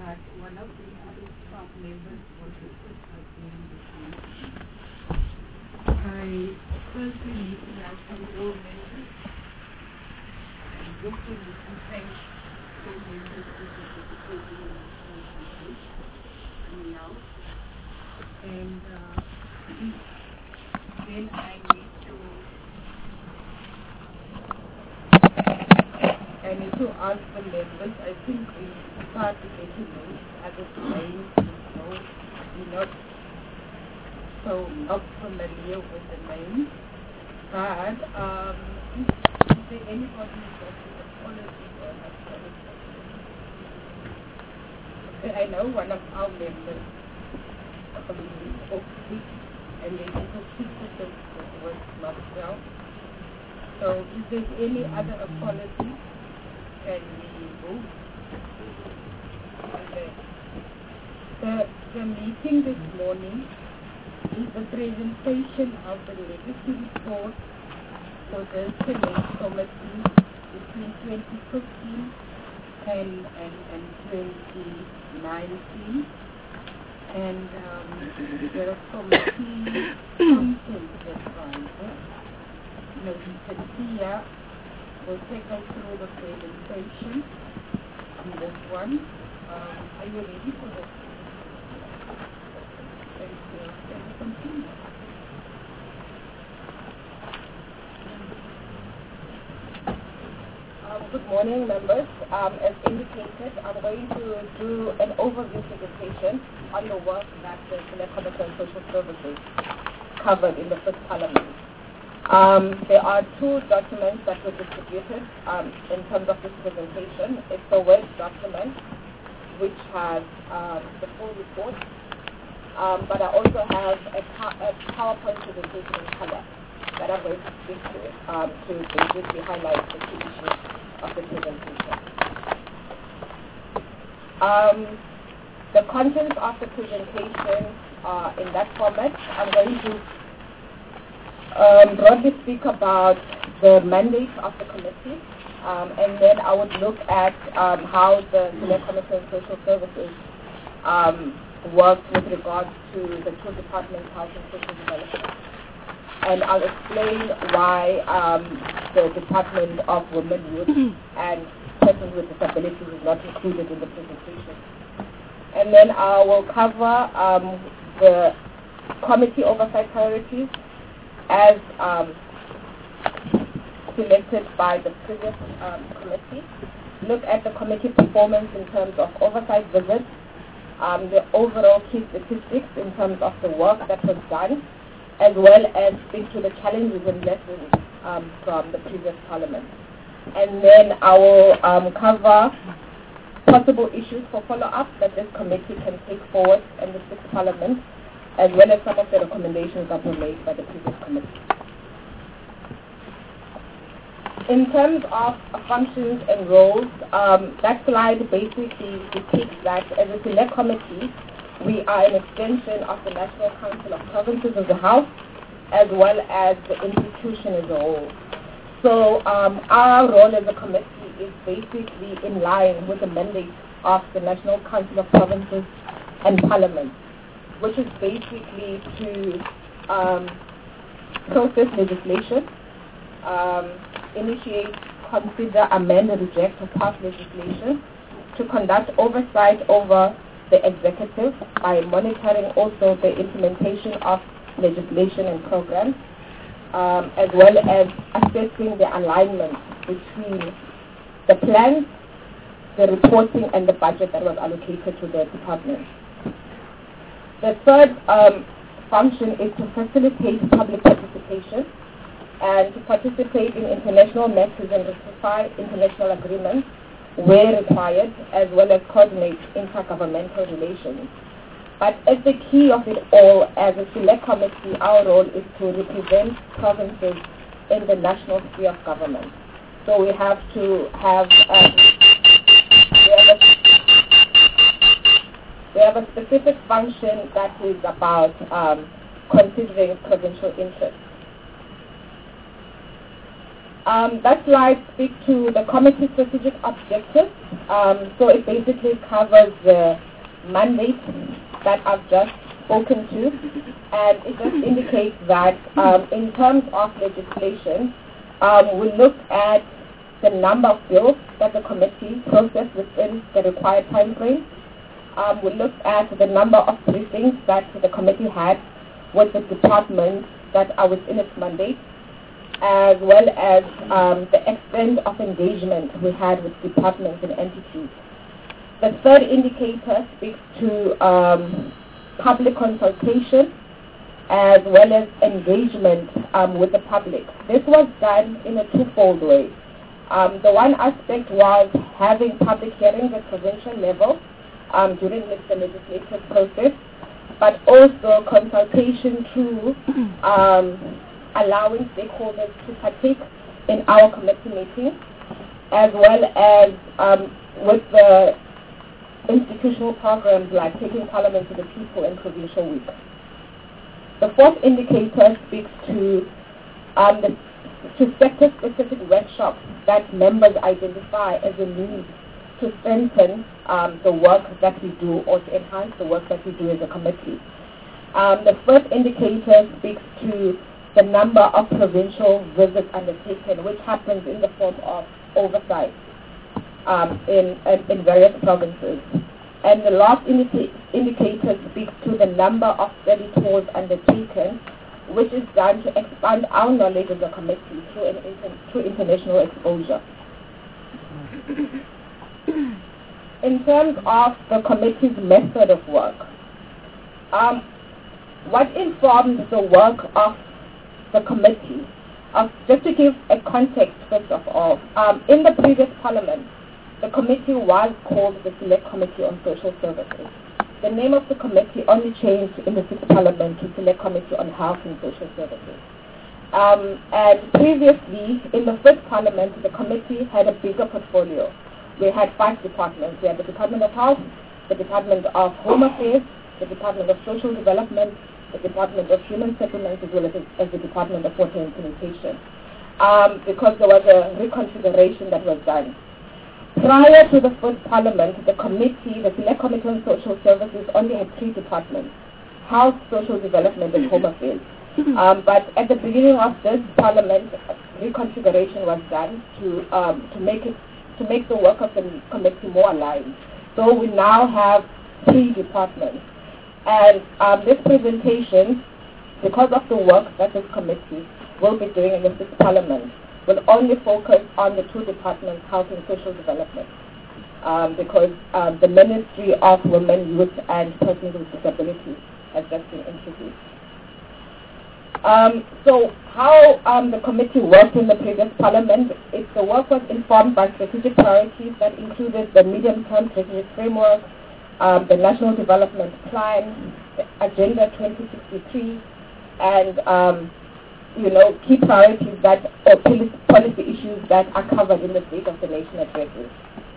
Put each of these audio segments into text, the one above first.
that one of the staff members wanted to start doing this meeting. I firstly need to welcome all members and also need to thank all members who participated in this conference coming out. And then I need to ask the members. I think we start getting those as a name, we're not so not familiar with the name. But is there anybody who got the apology or not? Okay, I know one of our members off sick, and they also sick was not well. So if there's any other apology, can we move? Okay. The meeting this morning is the presentation of the legacy report for the Select Committee between 2015 and 2019. And the committee content advisor, Mr. Tia, will take us through the presentation on this one. Are you ready for this? Thank you. Can we continue? Good morning, members. As indicated, I'm going to do an overview presentation on the work that the Select Committee on Social Services covered in the first Parliament. There are two documents that were distributed in terms of this presentation. It's the Word document, which has the full report, but I also have a PowerPoint presentation in color that I'm going to speak to basically highlight the key issues of the presentation. The contents of the presentation are in that format. I'm going to broadly speak about the mandate of the committee, and then I would look at how the Select Committee on Social Services works with regards to the two departments, Health and Social Development. And I'll explain why the Department of Women, Youth, and Persons with Disabilities is not included in the presentation. And then I will cover the committee oversight priorities as selected by the previous committee, look at the committee performance in terms of oversight visits, the overall key statistics in terms of the work that was done, as well as speak to the challenges and lessons from the previous Parliament. And then I will cover possible issues for follow-up that this committee can take forward in the sixth Parliament, as well as some of the recommendations that were made by the previous committee. In terms of functions and roles, that slide basically depicts that as a select committee, we are an extension of the National Council of Provinces as a house, as well as the institution as a whole. So our role as a committee is basically in line with the mandate of the National Council of Provinces and Parliament, which is basically to process legislation, initiate, consider, amend, reject, or pass legislation, to conduct oversight over the executive by monitoring also the implementation of legislation and programs, as well as assessing the alignment between the plans, the reporting, and the budget that was allocated to the department. The third function is to facilitate public participation and to participate in international matters and ratify international agreements where required, as well as coordinate intergovernmental relations. But as the key of it all, as a select committee, our role is to represent provinces in the national sphere of government. So we have to have we have a specific function that is about considering provincial interests. That slide speaks to the committee's strategic objectives. So it basically covers the mandate that I've just spoken to, and it just indicates that in terms of legislation, we looked at the number of bills that the committee processed within the required time frame. We looked at the number of briefings that the committee had with the departments that are within its mandate, as well as the extent of engagement we had with departments and entities. The third indicator speaks to public consultation as well as engagement with the public. This was done in a twofold way. The one aspect was having public hearings at provincial level during the legislative process, but also consultation through allowing stakeholders to partake in our committee meetings, as well as with the institutional programs like Taking Parliament to the People and Provincial Week. The fourth indicator speaks to sector-specific workshops that members identify as a need to strengthen the work that we do or to enhance the work that we do as a committee. The first indicator speaks to the number of provincial visits undertaken, which happens in the form of oversight in various provinces. And the last indicator speaks to the number of study tours undertaken, which is done to expand our knowledge as a committee through international exposure. In terms of the committee's method of work, what informs the work of the committee? Just to give a context, first of all, in the previous parliament, the committee was called the Select Committee on Social Services. The name of the committee only changed in the 6th Parliament to Select Committee on Health and Social Services. And previously, in the 1st Parliament, the committee had a bigger portfolio. We had 5 departments. We had the Department of Health, the Department of Home Affairs, the Department of Social Development, the Department of Human Settlements, as well as the Department of Water and Sanitation, because there was a reconfiguration that was done. Prior to the 1st Parliament, the committee, the Select Committee on Social Services, only had 3 departments: Health, Social Development, and Home Affairs. But at the beginning of this Parliament, reconfiguration was done to make the work of the committee more aligned. So we now have 3 departments. And this presentation, because of the work that this committee will be doing in the 6th Parliament, will only focus on the 2 departments, Health and Social Development, because the Ministry of Women, Youth and Persons with Disabilities has just been introduced. So how the committee worked in the previous Parliament, the work was informed by strategic priorities that included the medium-term strategic framework, the National Development Plan, the Agenda 2063, and key priorities or policy issues that are covered in the State of the Nation addresses.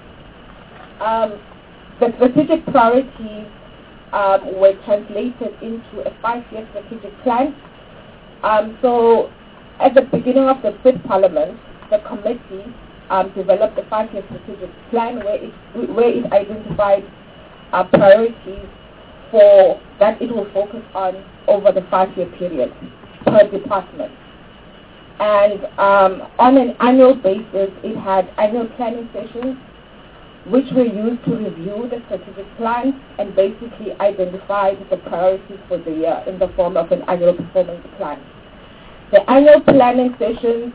The strategic priorities were translated into a 5-year strategic plan. So at the beginning of the 5th Parliament, the committee developed a 5-year strategic plan where it identified priorities for that it will focus on over the 5-year period per department. And on an annual basis, it had annual planning sessions which were used to review the strategic plan and basically identify the priorities for the year in the form of an annual performance plan. The annual planning sessions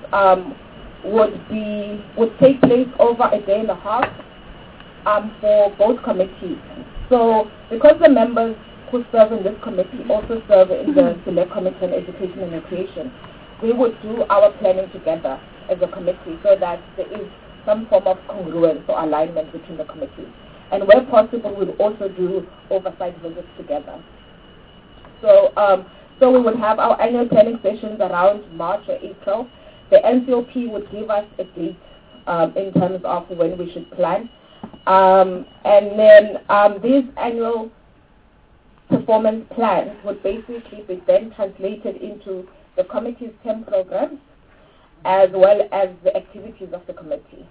would take place over a day and a half for both committees. So because the members who serve in this committee also serve in the Select Committee on Education and Recreation, we would do our planning together as a committee so that there is some form of congruence or alignment between the committees. And where possible, we'll also do oversight visits together. So we would have our annual planning sessions around March or April. The NCOP would give us a date in terms of when we should plan. And then these annual performance plans would basically be then translated into the committee's 10 programs as well as the activities of the committee.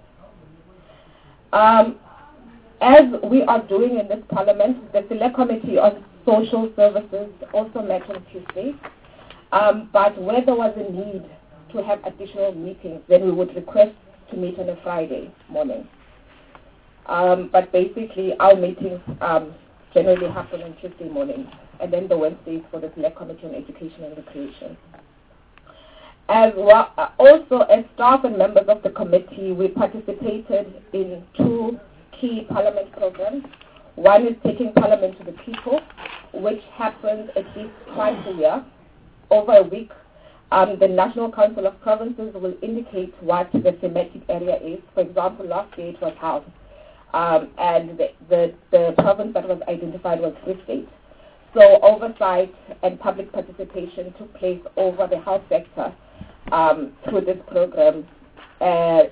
As we are doing in this Parliament, the Select Committee on Social Services also met on Tuesday, but where there was a need to have additional meetings, then we would request to meet on a Friday morning. But basically, our meetings generally happen on Tuesday morning, and then the Wednesdays for the Select Committee on Education and Recreation. As well, also as staff and members of the committee, we participated in 2 key Parliament programs. One is Taking Parliament to the People, which happens at least twice a year, over a week. The National Council of Provinces will indicate what the thematic area is. For example, last year it was health, and the province that was identified was Free State. So oversight and public participation took place over the health sector through this program, and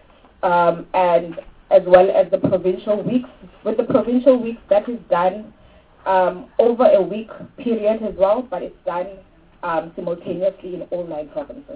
as well as the provincial weeks. With the provincial weeks, that is done over a week period as well, but it's done simultaneously in all 9 provinces.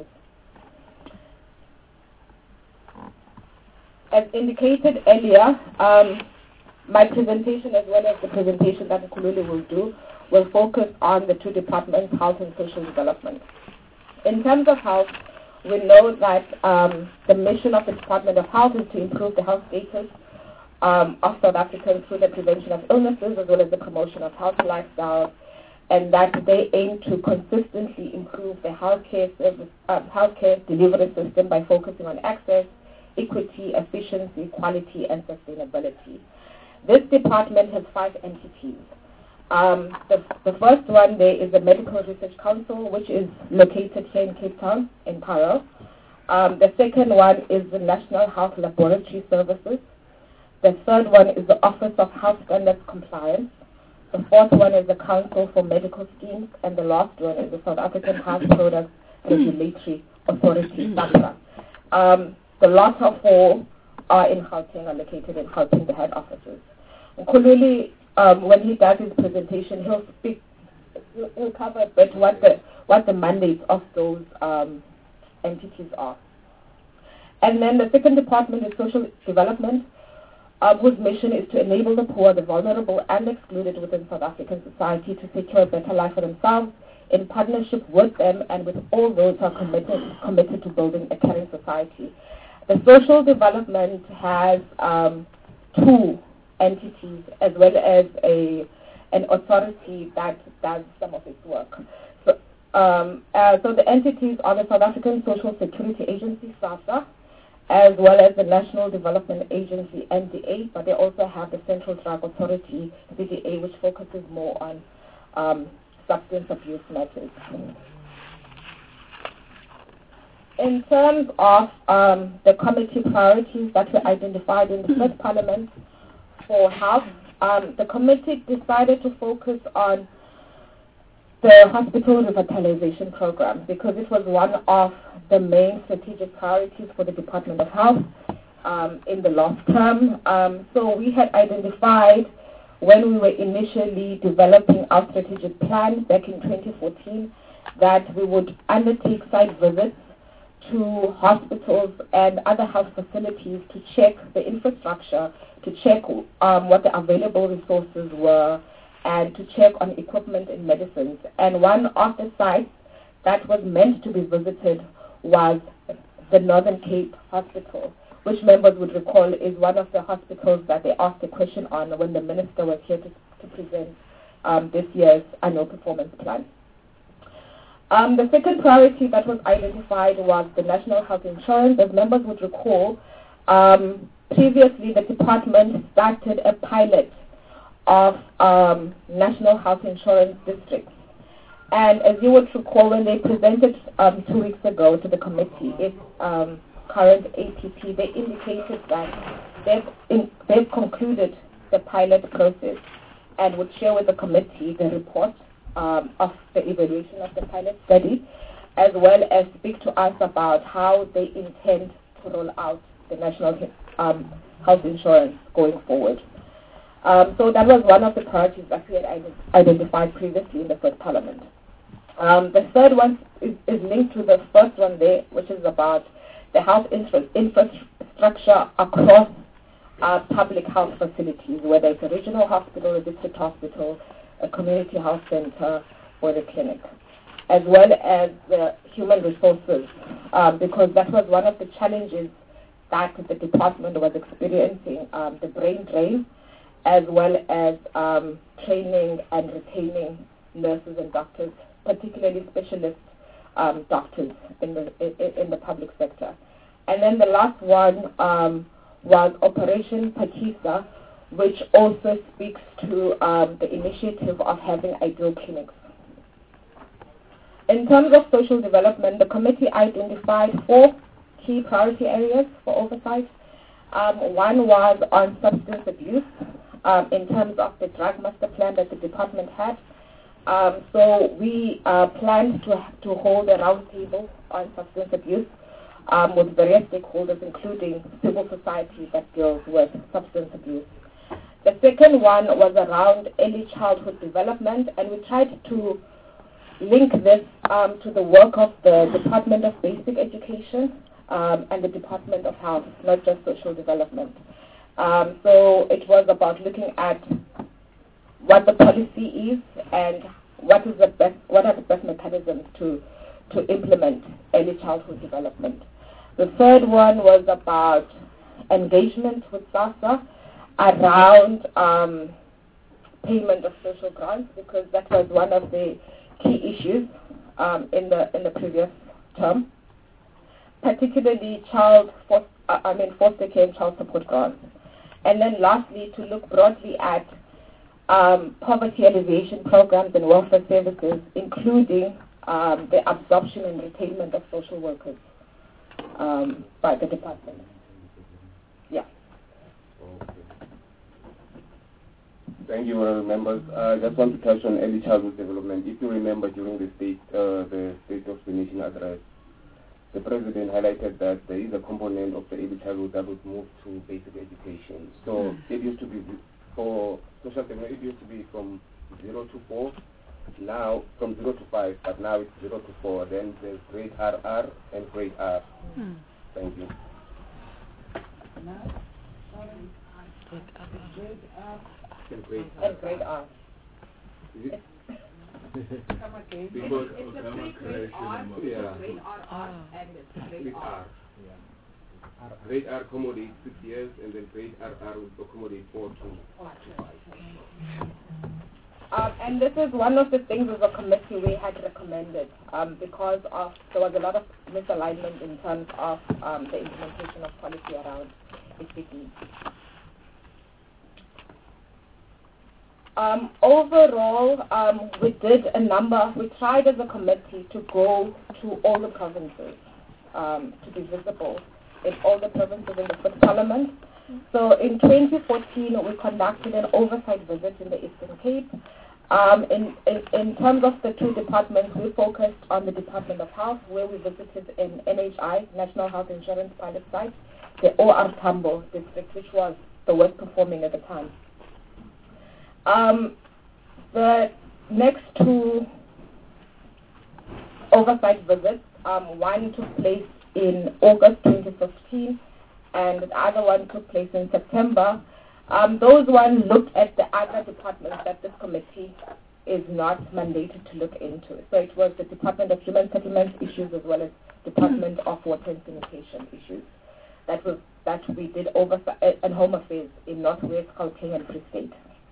As indicated earlier, my presentation as well as the presentation that Nkululi will do will focus on the 2 departments, health and social development. In terms of health, we know that the mission of the Department of Health is to improve the health status of South Africans through the prevention of illnesses as well as the promotion of healthy lifestyles, and that they aim to consistently improve the healthcare delivery system by focusing on access, equity, efficiency, quality, and sustainability. This department has 5 entities. The first one there is the Medical Research Council, which is located here in Cape Town, in Parow. The second one is the National Health Laboratory Services. The third one is the Office of Health Standards Compliance. The fourth one is the Council for Medical Schemes, and the last one is the South African Health Products Regulatory Authority, SAHPRA. The latter 4 are in Gauteng, are located in Gauteng, the head offices. Nkululi, when he does his presentation, he'll cover a bit what the mandates of those entities are. And then the second department is social development, whose mission is to enable the poor, the vulnerable, and excluded within South African society to secure a better life for themselves in partnership with them and with all those who are committed to building a caring society. The social development has 2 entities as well as an authority that does some of its work. So the entities are the South African Social Security Agency, SASSA, as well as the National Development Agency, NDA, but they also have the Central Drug Authority, CDA, which focuses more on substance abuse matters. In terms of the committee priorities that were identified in the first Parliament for health, the committee decided to focus on the hospital revitalization program because it was one of the main strategic priorities for the Department of Health in the last term. So we had identified when we were initially developing our strategic plan back in 2014 that we would undertake site visits to hospitals and other health facilities to check the infrastructure, to check what the available resources were, and to check on equipment and medicines. And one of the sites that was meant to be visited was the Northern Cape Hospital, which members would recall is one of the hospitals that they asked a question on when the minister was here to present this year's annual performance plan. The second priority that was identified was the national health insurance. As members would recall, previously the department started a pilot of national health insurance districts. And as you would recall, when they presented 2 weeks ago to the committee its current APP, they indicated that they've concluded the pilot process and would share with the committee the report of the evaluation of the pilot study, as well as speak to us about how they intend to roll out the national health insurance going forward. So that was one of the priorities that we had identified previously in the first Parliament. The third one is linked to the first one there, which is about the health infrastructure across public health facilities, whether it's a regional hospital, a district hospital, a community health center, or the clinic, as well as the human resources, because that was one of the challenges that the department was experiencing, the brain drain, as well as training and retaining nurses and doctors, particularly specialist doctors in the public sector. And then the last one was Operation Pakisa, which also speaks to the initiative of having ideal clinics. In terms of social development, the committee identified 4 key priority areas for oversight. One was on substance abuse, in terms of the drug master plan that the department had. So we planned to hold a roundtable on substance abuse with various stakeholders, including civil society that deals with substance abuse. The second one was around early childhood development, and we tried to link this to the work of the Department of Basic Education and the Department of Health, not just social development. So it was about looking at what the policy is and what are the best mechanisms to implement early childhood development. The third one was about engagement with SASSA around payment of social grants, because that was one of the key issues in the previous term, particularly foster care and child support grants. And then lastly, to look broadly at poverty alleviation programs and welfare services, including the absorption and retainment of social workers by the department. Yeah. Okay. Thank you, members. I just want to touch on early childhood development. If you remember, during the State of the Nation address, the President highlighted that there is a component of the early childhood that would move to basic education. So it used to be for social development, it used to be from 0 to 4, now from 0 to 5, but now it's 0 to 4. Then there's grade RR and grade R. Thank you. And grade R. Is it? Come again. Because it's a pre-grade R, grade RR, and it's grade R. Grade R accommodates 6 years, and then grade RR will accommodate 4 to 5. And this is one of the things as a committee we had recommended, because there was a lot of misalignment in terms of the implementation of policy around ECD. Overall, we tried as a committee to go to all the provinces, to be visible in all the provinces in the 5th Parliament. So in 2014, we conducted an oversight visit in the Eastern Cape. In terms of the 2 departments, we focused on the Department of Health, where we visited in NHI, National Health Insurance Pilot Site, the OR Tambo district, which was the worst performing at the time. The next 2 oversight visits, one took place in August 2015, and the other one took place in September. Those ones looked at the other departments that this committee is not mandated to look into. So it was the Department of Human Settlements issues as well as Department of Water and Sanitation issues. That we did oversight and Home Affairs in Northwest, Gauteng, and Free State.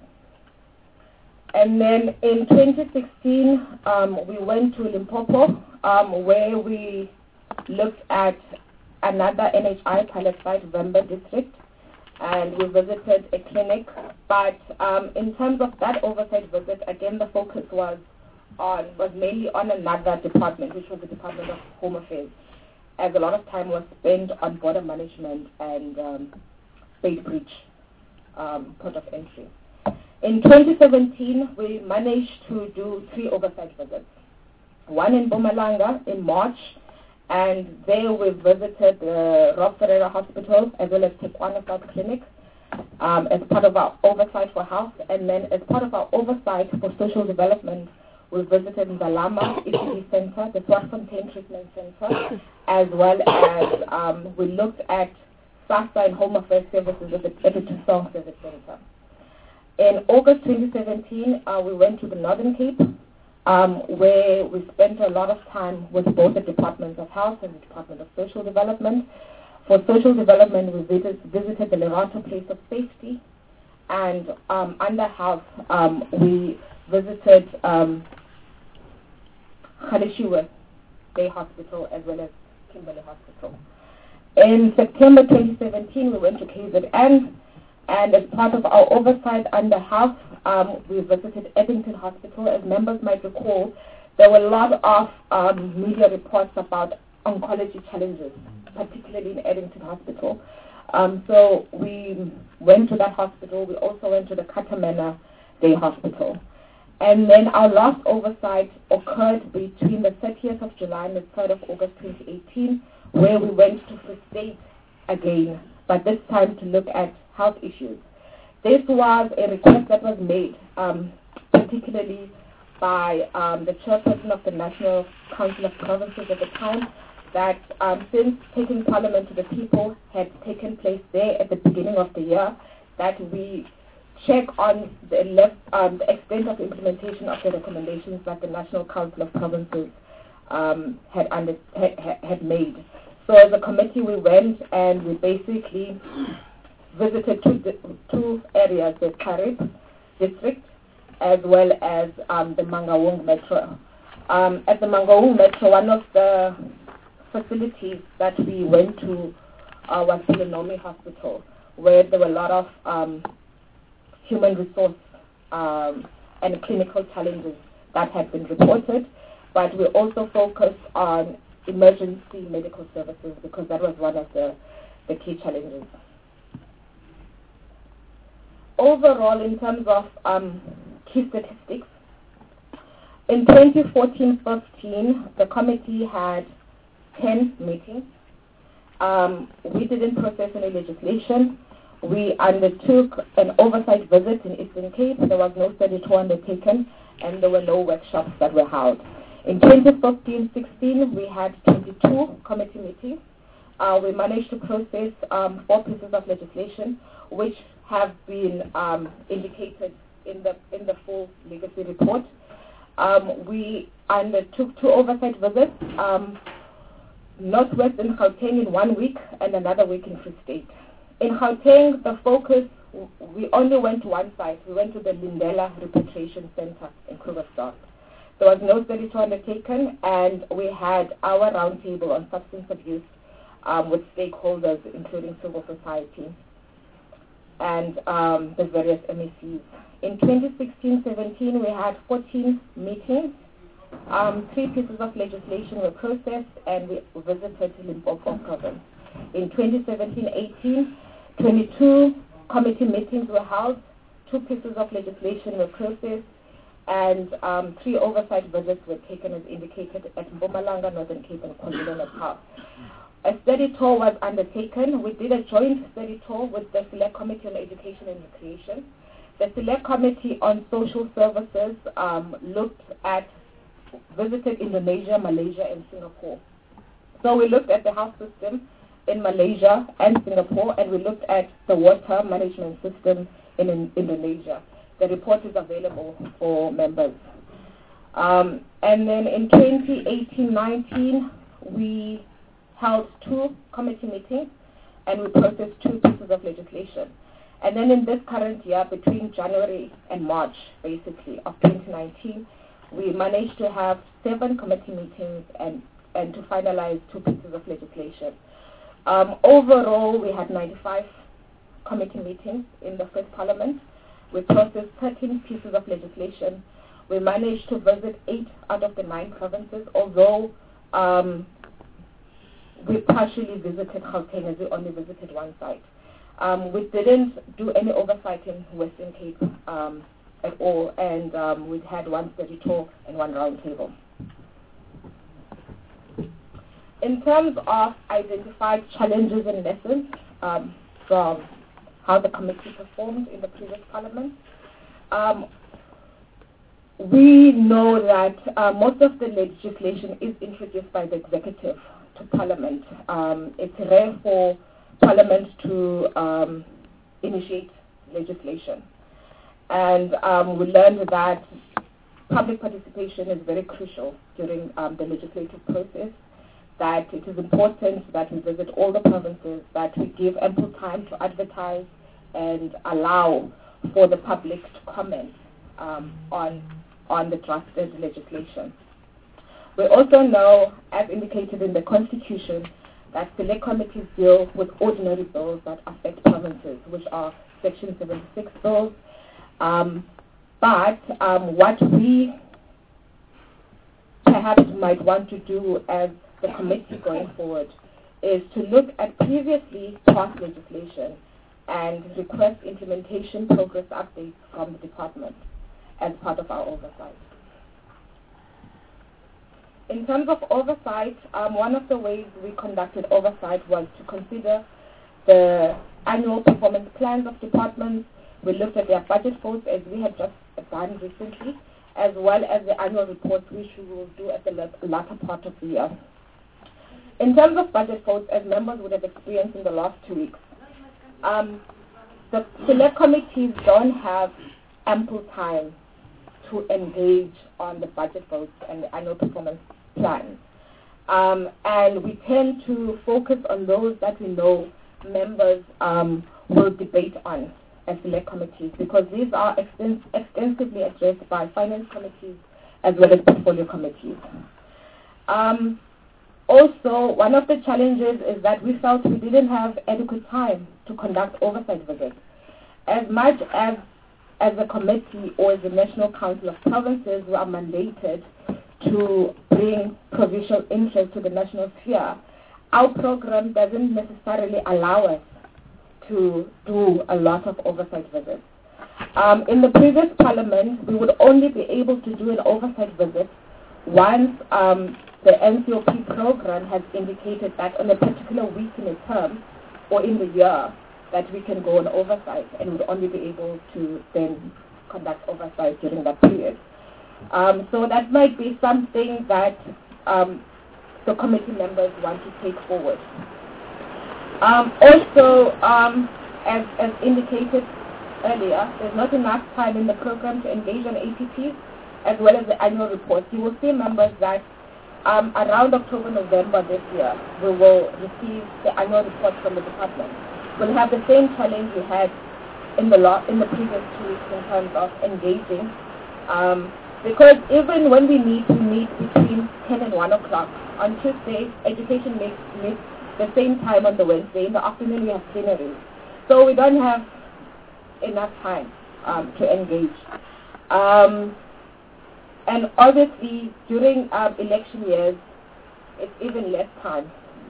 And then in 2016, we went to Limpopo, where we looked at another NHI pilot site, Vemba district, and we visited a clinic. But in terms of that oversight visit, again, the focus was mainly on another department, which was the Department of Home Affairs, as a lot of time was spent on border management and state breach, port of entry. In 2017, we managed to do 3 oversight visits. One in Mpumalanga in March, and there we visited the Rob Ferreira Hospital as well as Tequana South Clinic as part of our oversight for health. And then as part of our oversight for social development, We visited Ngalama ECD Center, the Swartfontein Treatment Center, as well as we looked at SASSA and Home Affairs Services at the Tusong Service Center. In August 2017, we went to the Northern Cape, where we spent a lot of time with both the Department of Health and the Department of Social Development. For social development, we visited the Lerato Place of Safety, and under health, we visited Khadishiwe Day Hospital as well as Kimberley Hospital. In September 2017, we went to KZN, and as part of our oversight under health, we visited Eddington Hospital. As members might recall, there were a lot of media reports about oncology challenges, particularly in Eddington Hospital. So we went to that hospital. We also went to the Katamena Day Hospital. And then our last oversight occurred between the 30th of July and the 3rd of August 2018, where we went to Free State again, but this time to look at health issues. This was a request that was made, particularly by the chairperson of the National Council of Provinces at the time, that since taking Parliament to the People had taken place there at the beginning of the year, that we check on the extent of implementation of the recommendations that the National Council of Provinces had made. So as a committee, we went and we basically visited two areas, the Karib district as well as the Mangaung Metro. At the Mangaung Metro, one of the facilities that we went to was Philinomi Hospital, where there were a lot of human resource and clinical challenges that had been reported, but we also focused on emergency medical services because that was one of the key challenges. Overall, in terms of key statistics, in 2014-15, the committee had 10 meetings. We didn't process any legislation. We undertook an oversight visit in Eastern Cape. There was no study tour undertaken, and there were no workshops that were held. In 2015-16, we had 22 committee meetings. We managed to process 4 pieces of legislation, which have been indicated in the full legacy report. We undertook 2 oversight visits, Northwest in Gauteng in 1 week and another week in Free State. In Gauteng, the focus, we only went to one site. We went to the Lindela Repatriation Center in Krugersdorp. There was no study tour undertaken, and we had our roundtable on substance abuse with stakeholders, including civil society and the various MECs. In 2016-17, we had 14 meetings. 3 pieces of legislation were processed, and we visited Limpopo province. In 2017-18, 22 committee meetings were held, 2 pieces of legislation were processed, and 3 oversight visits were taken as indicated at Mpumalanga, Northern Cape, and KwaZulu-Natal. A study tour was undertaken. We did a joint study tour with the Select Committee on Education and Recreation. The Select Committee on Social Services visited Indonesia, Malaysia, and Singapore. So we looked at the health system in Malaysia and Singapore, and we looked at the water management system in Indonesia. The report is available for members. And then in 2018-19, we held 2 committee meetings, and we processed 2 pieces of legislation. And then in this current year, between January and March, basically, of 2019, we managed to have 7 committee meetings and to finalize 2 pieces of legislation. Overall, we had 95 committee meetings in the first parliament. We processed 13 pieces of legislation. We managed to visit 8 out of the 9 provinces, although we partially visited Gauteng, as we only visited one site. We didn't do any oversight in Western Cape at all, and we had 1 study tour and 1 round table. In terms of identified challenges and lessons from how the committee performed in the previous parliament, we know that most of the legislation is introduced by the executive to Parliament. It's rare for Parliament to initiate legislation. And we learned that public participation is very crucial during the legislative process, that it is important that we visit all the provinces, that we give ample time to advertise and allow for the public to comment on the drafted legislation. We also know, as indicated in the Constitution, that select committees deal with ordinary bills that affect provinces, which are Section 76 bills. But what we perhaps might want to do as the committee going forward is to look at previously passed legislation and request implementation progress updates from the department as part of our oversight. In terms of oversight, one of the ways we conducted oversight was to consider the annual performance plans of departments. We looked at their budget votes, as we had just done recently, as well as the annual reports, which we will do at the latter part of the year. In terms of budget votes, as members would have experienced in the last 2 weeks, the select committees don't have ample time to engage on the budget votes and the annual performance plan. And we tend to focus on those that we know members will debate on as select committees, because these are extensively addressed by finance committees as well as portfolio committees. Also, one of the challenges is that we felt we didn't have adequate time to conduct oversight visits. As much as a committee or as the National Council of Provinces, we are mandated to bring provincial interest to the national sphere, our program doesn't necessarily allow us to do a lot of oversight visits. In the previous Parliament, we would only be able to do an oversight visit once the NCOP program has indicated that on a particular week in a term or in the year that we can go on oversight, and would only be able to then conduct oversight during that period. So that might be something that the committee members want to take forward. Also, as indicated earlier, there's not enough time in the program to engage on APPs as well as the annual reports. You will see, members, that around October, November this year, we will receive the annual report from the department. We'll have the same challenge we had in the previous 2 weeks in terms of engaging, because even when we meet between 10 and 1 o'clock. On Tuesday, education meets the same time on the Wednesday. In the afternoon, we have plenary. So we don't have enough time to engage. And obviously, during election years, it's even less time.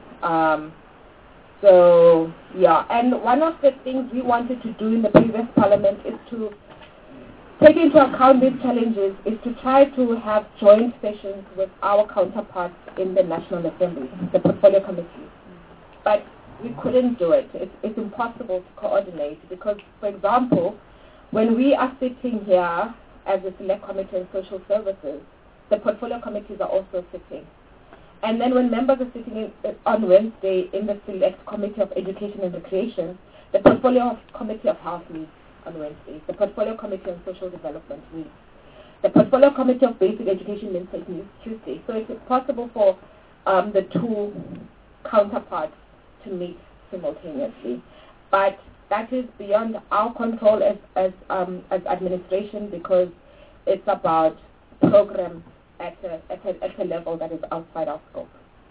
So, yeah. And one of the things we wanted to do in the previous Parliament is to take into account these challenges, is to try to have joint sessions with our counterparts in the National Assembly, the portfolio committee. But we couldn't do it. It's impossible to coordinate because, for example, when we are sitting here as a select committee on social services, the portfolio committees are also sitting. And then when members are sitting on Wednesday in the select committee of education and recreation, the portfolio committee of health meets on Wednesday. The portfolio committee on social development meets. The portfolio committee of basic education meets Tuesday. So it's possible for the two counterparts to meet simultaneously. But that is beyond our control as administration, because it's about program at a level that is outside our scope.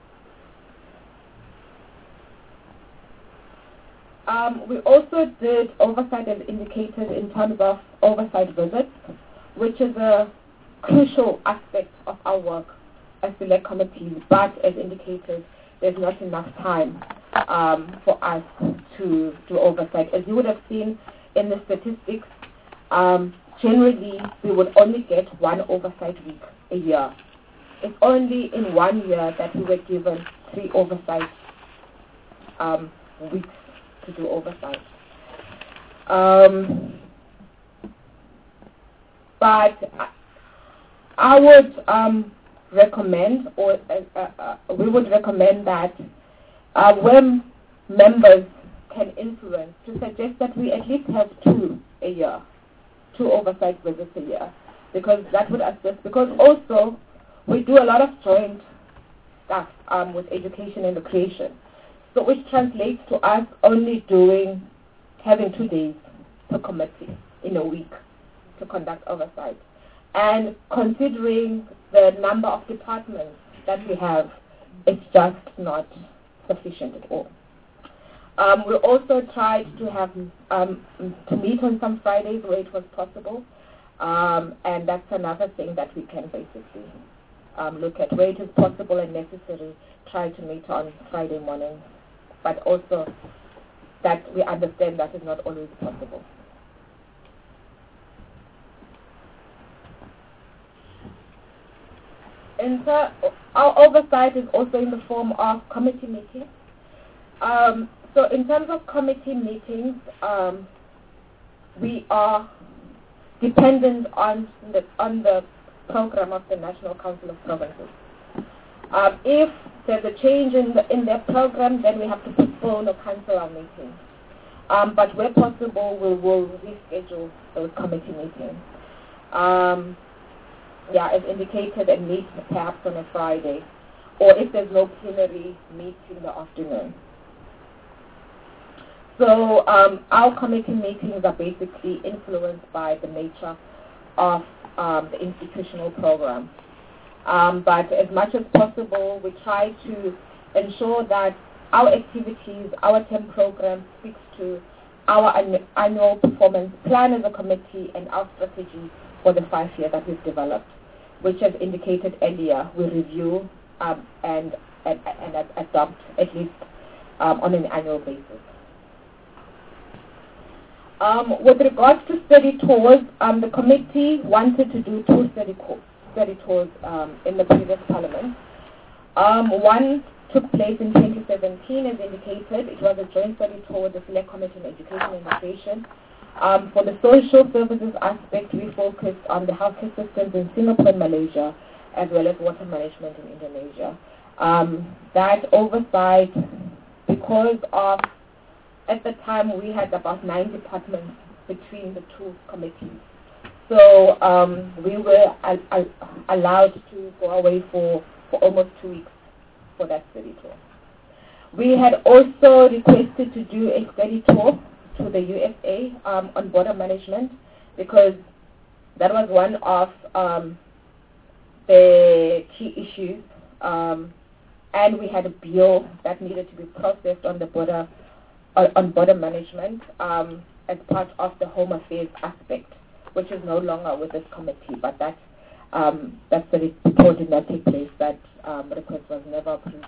We also did oversight, as indicated, in terms of oversight visits, which is a crucial aspect of our work as select committees, but as indicated, there's not enough time for us to do oversight. As you would have seen in the statistics, generally we would only get one oversight week a year. It's only in 1 year that we were given 3 oversight weeks to do oversight. But I would recommend, or we would recommend that when members can influence, to suggest that we at least have 2 a year, 2 oversight visits a year, because that would assist. Because also we do a lot of joint stuff with education and recreation, so which translates to us only having 2 days per committee in a week to conduct oversight. And considering the number of departments that we have, it's just not sufficient at all. We also tried to have to meet on some Fridays where it was possible, and that's another thing that we can basically look at, where it is possible and necessary. Try to meet on Friday mornings, but also that we understand that is not always possible. Our oversight is also in the form of committee meetings. So in terms of committee meetings, we are dependent on the program of the National Council of Provinces. If there's a change in their program, then we have to postpone or cancel our meetings. But where possible, we will reschedule those committee meetings. As indicated, and meet perhaps on a Friday, or if there's no plenary, meet in the afternoon. So our committee meetings are basically influenced by the nature of the institutional program. But as much as possible, we try to ensure that our activities, our term program speaks to our annual performance plan as a committee and our strategy for the 5 years that we've developed, which, as indicated earlier, we review and adopt at least on an annual basis. With regards to study tours, the committee wanted to do 2 study tours in the previous parliament. One took place in 2017, as indicated. It was a joint study tour with the Select Committee on Education and Recreation. For the social services aspect, we focused on the healthcare systems in Singapore and Malaysia, as well as water management in Indonesia. That oversight, because of, at the time, we had about 9 departments between the 2 committees. So we were allowed to go away for almost 2 weeks for that study tour. We had also requested to do a study tour to the USA on border management, because that was one of the key issues, and we had a bill that needed to be processed on the border on border management as part of the Home Affairs aspect, which is no longer with this committee, but that's the report did not take place. That request was never approved.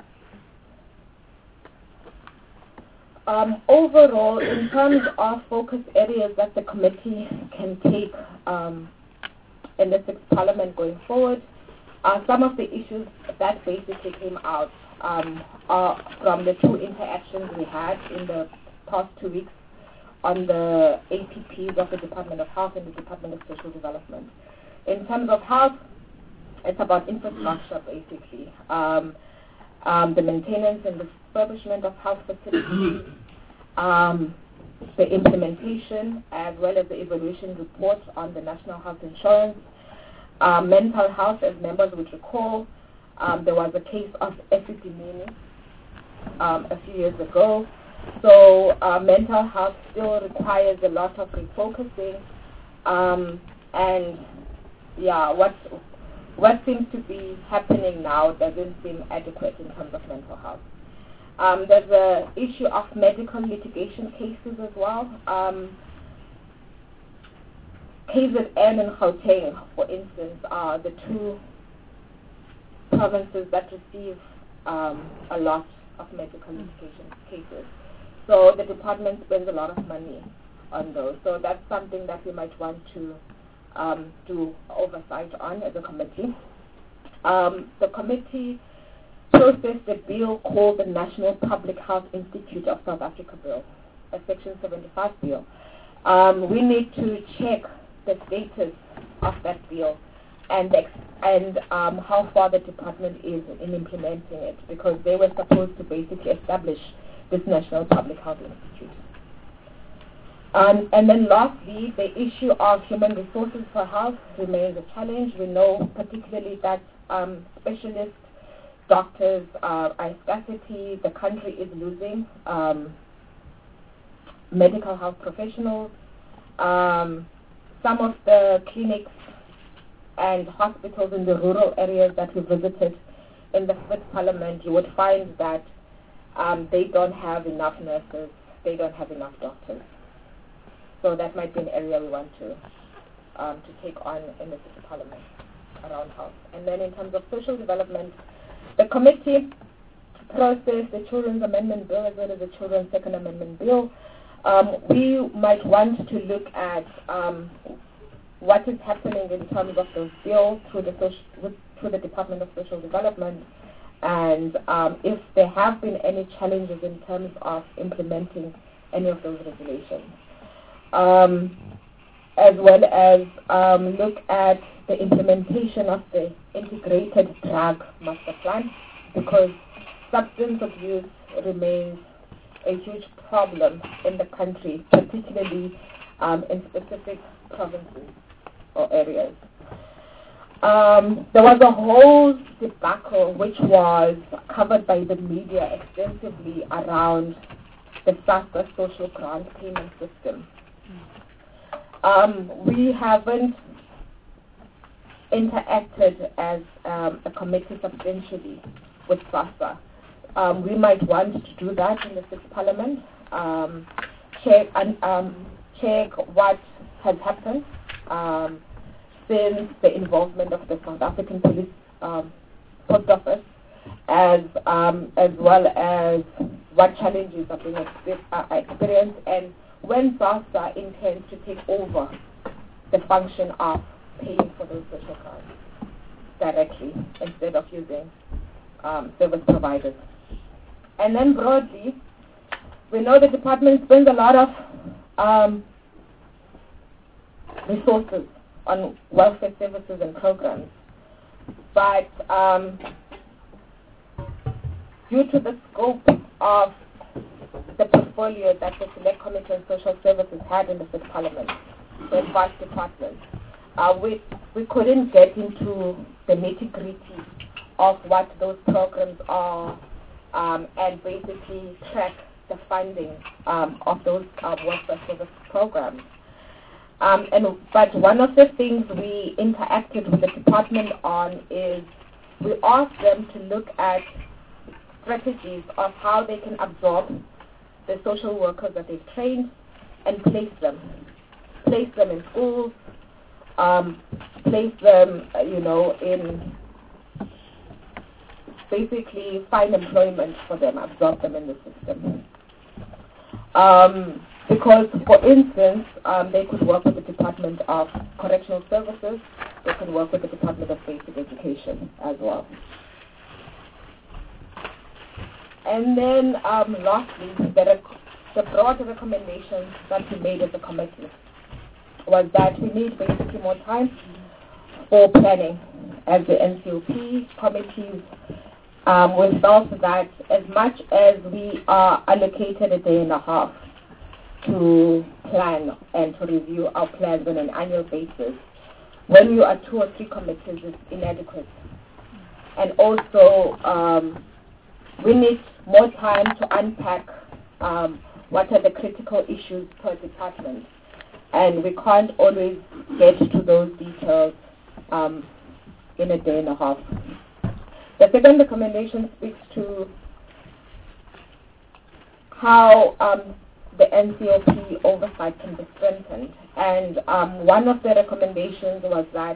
Overall, in terms of focus areas that the committee can take in the 6th Parliament going forward, some of the issues that basically came out are from the 2 interactions we had in the past 2 weeks on the APPs of the Department of Health and the Department of Social Development. In terms of health, it's about infrastructure, basically. The maintenance and refurbishment of health facilities, the implementation, as well as the evaluation report on the National Health Insurance. Mental health, as members would recall, there was a case of esidimeni a few years ago. So mental health still requires a lot of refocusing, and what seems to be happening now doesn't seem adequate in terms of mental health. There's an issue of medical litigation cases as well. KZN and Gauteng, for instance, are the 2 provinces that receive a lot of medical litigation cases. So the department spends a lot of money on those. So that's something that we might want to do oversight on as a committee. The committee processed a bill called the National Public Health Institute of South Africa Bill, a Section 75 bill. We need to check the status of that bill and how far the department is in implementing it, because they were supposed to basically establish this National Public Health Institute. And then lastly, the issue of human resources for health remains a challenge. We know particularly that specialist doctors are a scarcity. The country is losing medical health professionals. Some of the clinics and hospitals in the rural areas that we visited in the Fifth Parliament, you would find that they don't have enough nurses, they don't have enough doctors. So that might be an area we want to take on in the Fifth Parliament around health. And then in terms of social development, the committee processed the Children's Amendment Bill as well as the Children's Second Amendment Bill. We might want to look at what is happening in terms of those bills through the Department of Social Development, and if there have been any challenges in terms of implementing any of those regulations, as well as look at the implementation of the Integrated Drug Master Plan, because substance abuse remains a huge problem in the country, particularly in specific provinces or areas. There was a whole debacle which was covered by the media extensively around the SASSA social grant payment system. We haven't interacted as a committee substantially with SASSA. We might want to do that in the Sixth Parliament, check what has happened since the involvement of the South African Police Post Office, as well as what challenges are being experienced, and when SASSA intends to take over the function of paying for those social grants directly instead of using service providers. And then broadly, we know the department spends a lot of resources on welfare services and programs, but due to the scope of the portfolio that the Select Committee on Social Services had in the Fifth Parliament, so a vast department, we couldn't get into the nitty-gritty of what those programs are and basically track the funding of those welfare service programs. But one of the things we interacted with the department on is we asked them to look at strategies of how they can absorb the social workers that they've trained and place them in schools, place them, in basically find employment for them, absorb them in the system. Because, for instance, they could work with the Department of Correctional Services, they could work with the Department of Basic Education as well. And then, lastly, the broad recommendations that we made as a committee was that we need basically more time for planning. As the NCOP committees, we felt that as much as we are allocated a day and a half to plan and to review our plans on an annual basis, when you are 2 or 3 committees, it's inadequate. And also, we need more time to unpack what are the critical issues per department. And we can't always get to those details in a day and a half. The second recommendation speaks to how the NCOP oversight can be strengthened. And one of the recommendations was that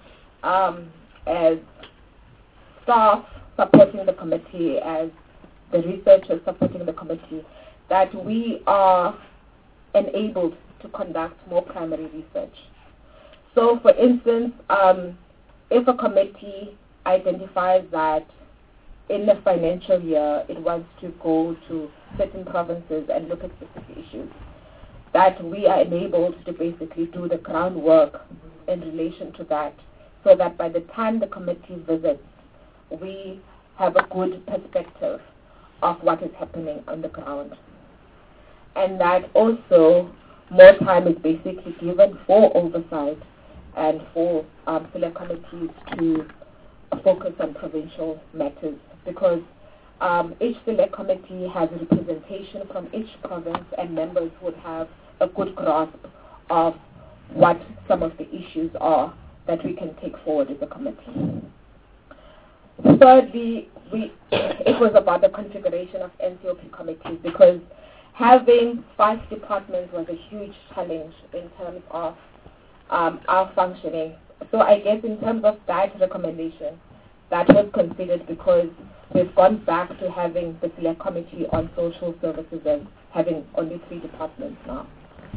as staff supporting the committee, as the researchers supporting the committee, that we are enabled to conduct more primary research. So, for instance, if a committee identifies that in the financial year it wants to go to certain provinces and look at specific issues, that we are enabled to basically do the groundwork in relation to that, so that by the time the committee visits, we have a good perspective of what is happening on the ground. And that also more time is basically given for oversight and for select committees to focus on provincial matters, because each select committee has a representation from each province, and members would have a good grasp of what some of the issues are that we can take forward as a committee. Thirdly, it was about the configuration of NCOP committees, because having 5 departments was a huge challenge in terms of our functioning. So I guess in terms of that recommendation, that was considered, because we've gone back to having the select committee on social services as having only 3 departments now.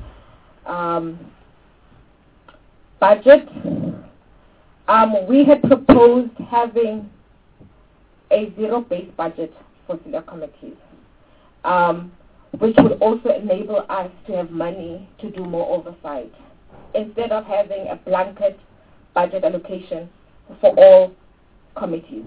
Budget. We had proposed having a zero-based budget for select committees, which would also enable us to have money to do more oversight, instead of having a blanket budget allocation for all committees.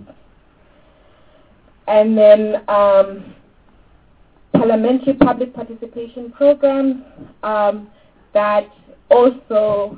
And then parliamentary public participation programs that also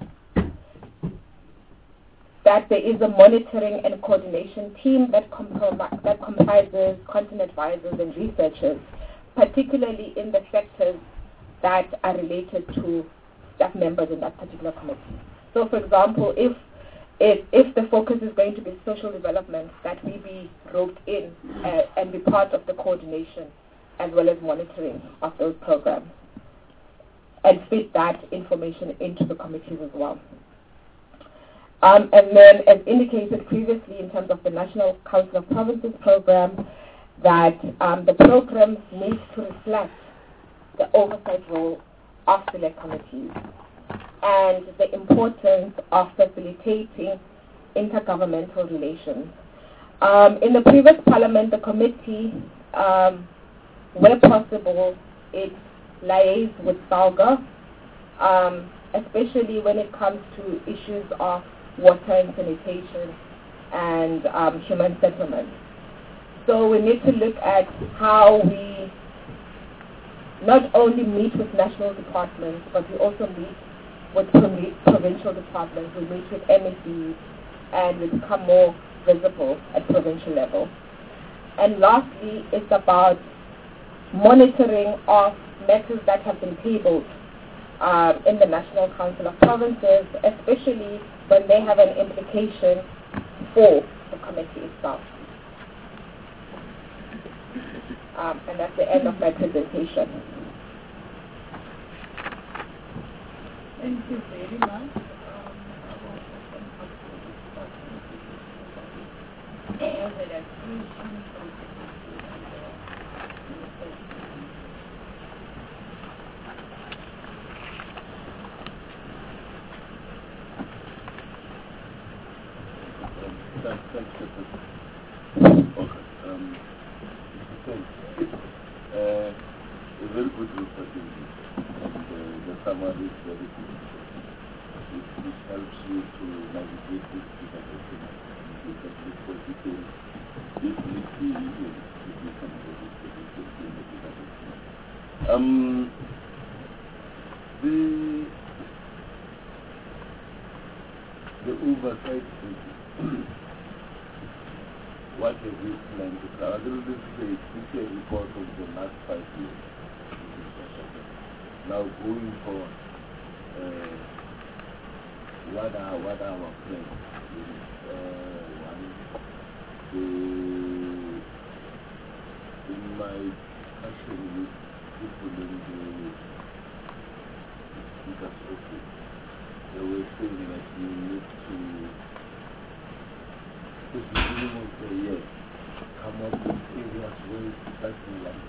that there is a monitoring and coordination team that comprises content advisors and researchers, particularly in the sectors that are related to staff members in that particular committee. So, for example, if the focus is going to be social development, that we be roped in and be part of the coordination as well as monitoring of those programs, and feed that information into the committees as well. And then, as indicated previously in terms of the National Council of Provinces program, that the program needs to reflect the oversight role of select committees and the importance of facilitating intergovernmental relations. In the previous parliament, the committee, where possible, it liaised with SALGA, especially when it comes to issues of water and sanitation and human settlement. So we need to look at how we not only meet with national departments, but we also meet with provincial departments. We meet with MECs, and we become more visible at provincial level. And lastly, it's about monitoring of matters that have been tabled in the National Council of Provinces, especially when they have an implication for the committee itself. And that's the end of my presentation. Thank you very much. A very good report indeed. The summary is very good. It helps you to navigate this development and you can look for details if need be to do some of the details in the development. The oversight is what have we planned to cover? This is a report of the last 5 years. Now going forward, what are our plans? In my discussion with people in the speaker's office, they were saying that we need to, this beginning of the year, come up with areas where that we want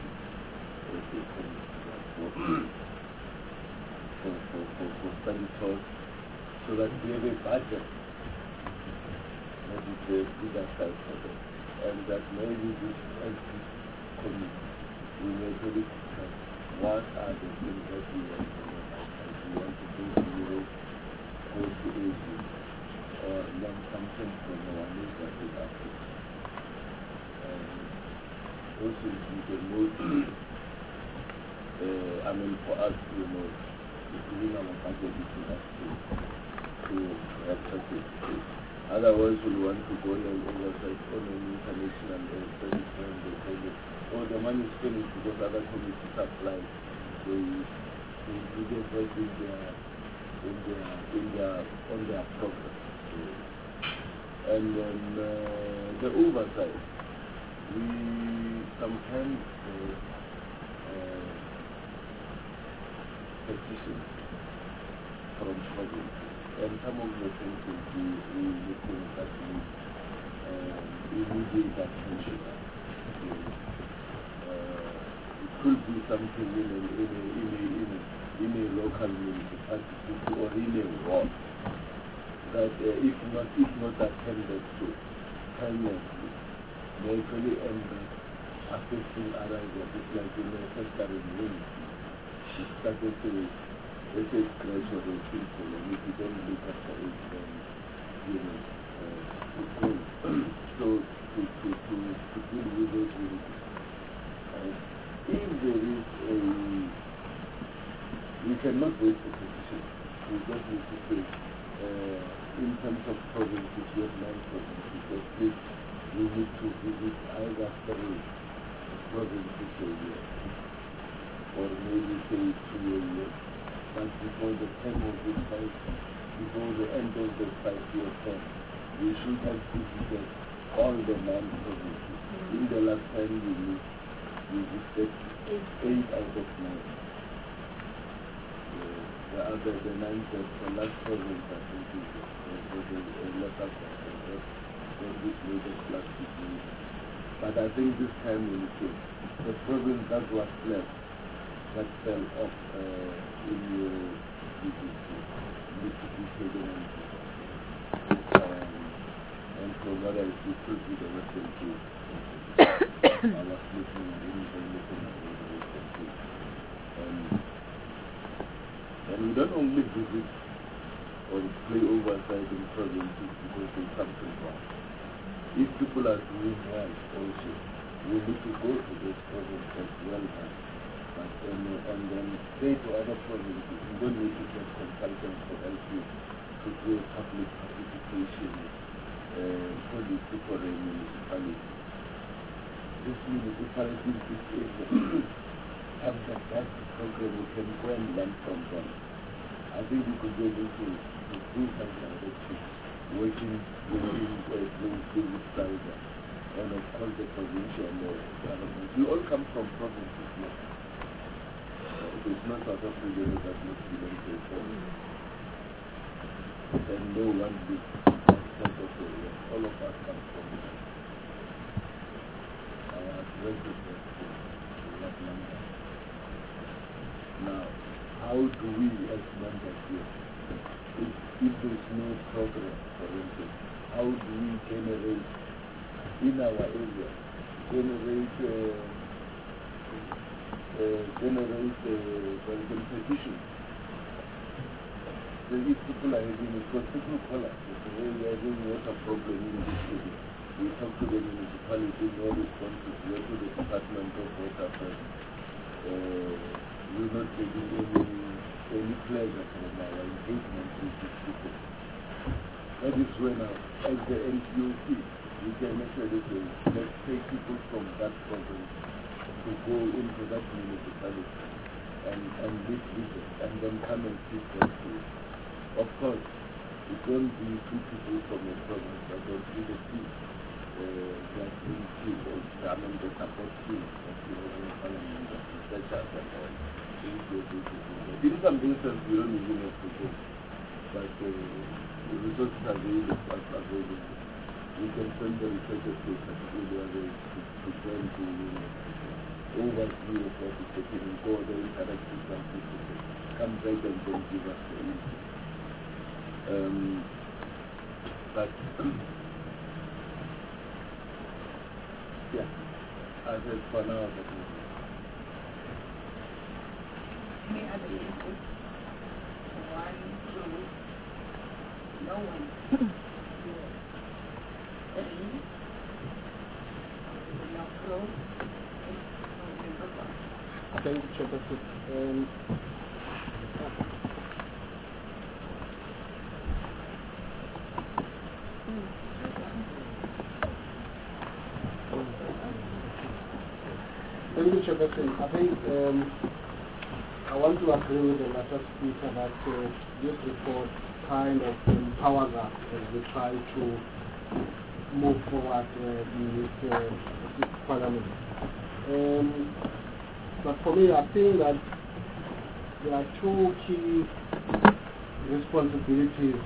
for study tours, so that we have a budget that is a good aside for them, and that maybe this committee will really discuss what are the things that we want to do. We want to go to Europe, go to Asia, or one something from our neighbors in Africa. Also, we can move, for us, within our budget, is enough to have such a space. Otherwise, we want to go and oversight on an international service when they say that, oh, the money is finished because other committees apply. They get right on their program. So, and then the oversight, we sometimes petition from provinces, and some of the things we looking at immediate attention. It could be something in a local municipality or in a ward that if not attended to permanently, may actually end up affecting other areas. It's like in the sector in unity. It started to scratch or a simple, and if you don't look after it, then it goes. So to deal with those unity, if there is we cannot wait for position. We just need to say, in terms of provinces, we have 9 provinces. At least we need to visit either 3 provinces a year, or maybe say 2 a year. But before the time of this before the end of the 5-year term, we should have visited all the 9 provinces. In the last time we visited 8 out of 9. The 9th, the last province, I think, is a local province, which made a plastic news. But I think this time we need to, the province that was left, that fell off in your DPC, needs to be taken into and from what I see, could be the Western Cape. I was looking at the Western Cape. And we don't only visit or play oversight in provinces because there's something wrong. If people are doing well also, we need to go to those provinces well done. And then say to other provinces, you don't need to get consultants to help you to do a public participation policy for a municipality. This municipality have the best program, we can go and learn from them. I think we could be able to do some direction, working closely with private, and of course the provincial government. We all come from provinces now. It's not South Africa that must belong to a province. And no one big part of the world. All of us come from our residents in that number. Now, how do we as members here, if there is no program, for instance, how do we generate in our area, petitions? So if people are having it, because people call us, they say, hey, we are having water problem in this area. We talk to the municipality, no responses, we go to the Department of Water Affairs. We're not getting any pleasure from our engagement with these people. That is when, as the NCOC, we can actually say, let's take people from that province to go into that municipality and live with it, and then come and see them too. Of course, it won't be 2 people from a province, but they'll be the team. That team or the support team of the parliament, the researchers and all. In some instances, we don't even have to go, but the resources are available. We can send the researchers to particularly to join to overview of what is taking and go there, interact with some people, come back and then give us the input. But yeah, I said for now, any other input? 1, 2, no one. Thank you, Chairperson. Thank you, Chairperson. I think I want to agree with the last speaker that this report kind of empowers us as we try to move forward in this parliament. But for me, I think that there are two key responsibilities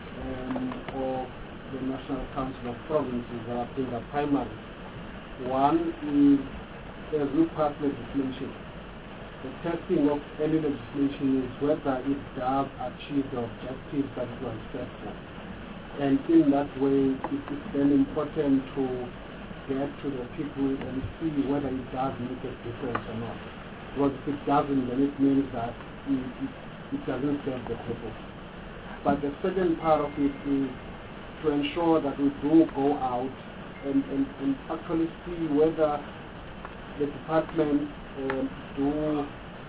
of the National Council of Provinces that I think are primary. One is, as we pass legislation, the testing of any legislation is whether it does achieve the objectives that it was set for. And in that way, it is then important to get to the people and see whether it does make a difference or not. Because if it doesn't, then it means that it doesn't serve the purpose. But the second part of it is to ensure that we do go out and actually see whether the department do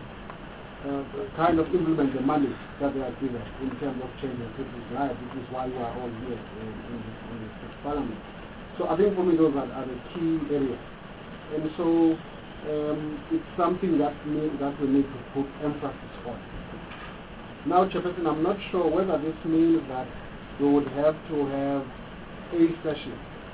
kind of implement the money that they are given in terms of changing people's lives, which is why we are all here in this parliament. So I think for me those are the key areas. And so it's something that we need to put emphasis on. Now, Chairperson, I'm not sure whether this means that we would have to have a session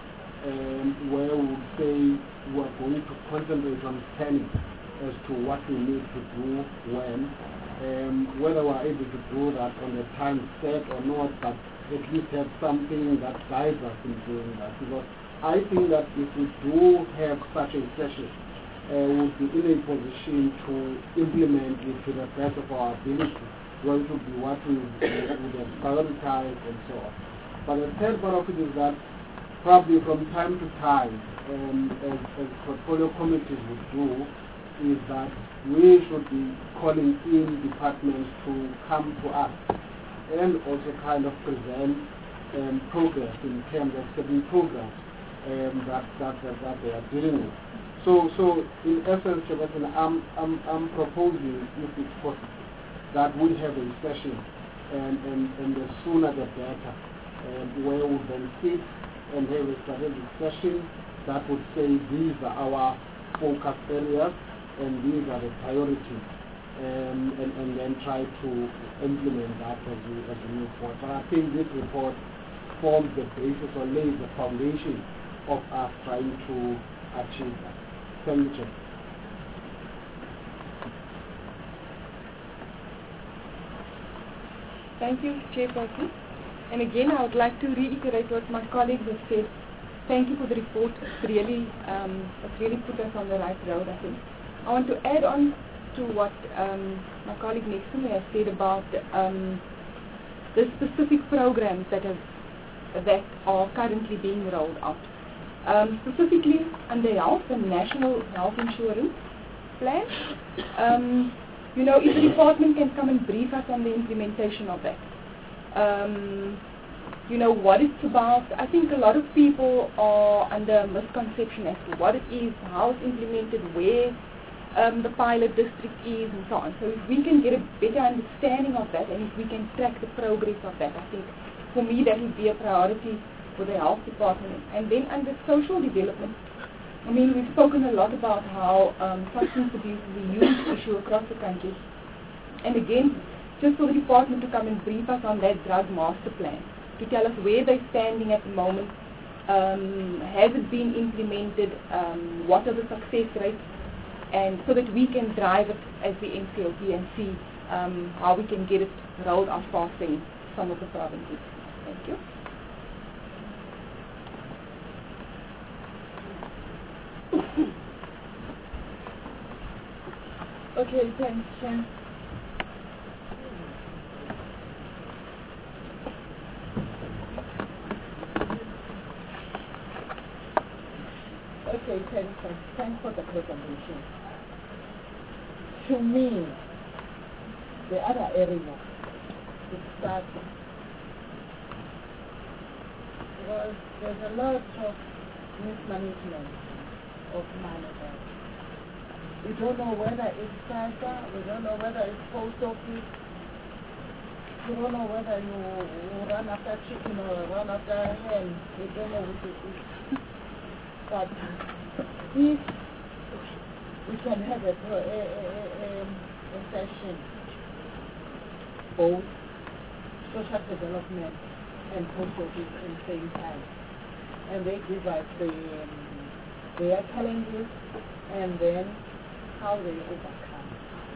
where we would say we are going to concentrate on planning as to what we need to do when, whether we are able to do that on a time set or not, but at least have something that guides us in doing that. Because I think that if we do have such a session, we would be in a position to implement it to the best of our ability, going to be what we would have prioritized and so on. But the third part of it is that probably from time to time, as portfolio committees would do, is that we should be calling in departments to come to us and also kind of present progress in terms of certain programs that they are dealing with. So in essence, I'm proposing, if it's possible, that we have a session, and the sooner the better, where we then sit and have a strategic session that would say these are our focus areas and these are the priorities, and then try to implement that as we move forward. But I think this report forms the basis or lays the foundation of us trying to achieve that. Thank you, Chair. Thank you, Chairperson. And again, I would like to reiterate what my colleagues have said. Thank you for the report. It's really put us on the right road, I think. I want to add on to what my colleague next to me has said about the specific programs that are currently being rolled out. Specifically under health and national health insurance plan. If the department can come and brief us on the implementation of that. What it's about. I think a lot of people are under a misconception as to what it is, how it's implemented, where the pilot district is, and so on. So if we can get a better understanding of that, and if we can track the progress of that, I think for me that would be a priority for the health department. And then under social development, we've spoken a lot about how substance abuse is a huge issue across the country. And again, just for the department to come and brief us on that drug master plan, to tell us where they're standing at the moment, has it been implemented, what are the success rates, and so that we can drive it as the NCLP and see how we can get it rolled out faster in some of the provinces. Thank you. Okay, thanks, Chair. Okay, thanks for the presentation. To me, the other area is that Because there's a lot of mismanagement of money there. We don't know whether it's SASA, we don't know whether it's post office, we don't know whether you run after chicken or run after hen, we don't know which it is. But if we can have a session, both social development and post office at the same time, and they give us their challenges and then how they overcome.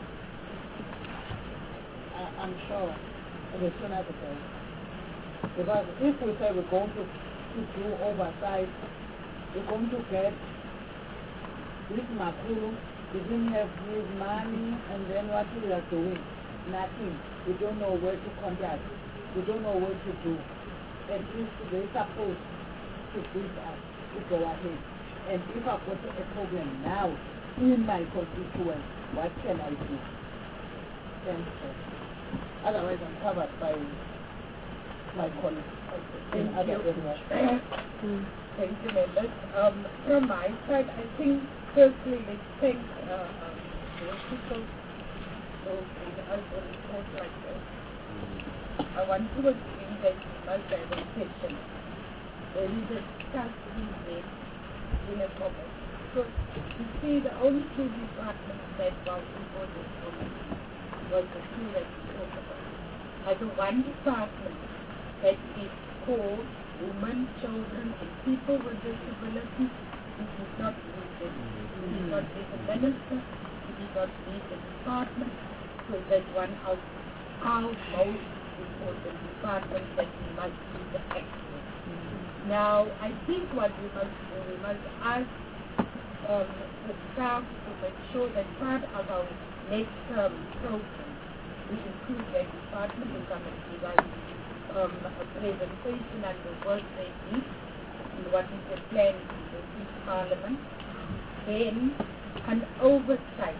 I'm sure the sooner the better. Because if we say we're going to do oversight, we're going to get this Makulu, we didn't have his money, and then what we are doing? Nothing. We don't know where to contact. We don't know what to do. At least they're supposed to give us to go ahead. And if I've got a problem now in my constituent, what can I do? Thanks, sir. Otherwise, I'm covered by my colleagues in other areas. Thank you, members. From my side, I think firstly, let's thank those people who bring us a report like this. I want to agree that we must have a session where we discuss these things in a moment. Because you see, the only two departments that were before this committee was the two that we talked about. As the one department that is called women, children, and people with disabilities, it is not needed. It is not need the minister, it is not need the department, so that's one of our most important departments that we must do the access. Now, I think what we must do, we must ask the staff to make sure that part of our next program, we include that department to come and give us a presentation on the work they did and what is the plan in each parliament. Then, an oversight.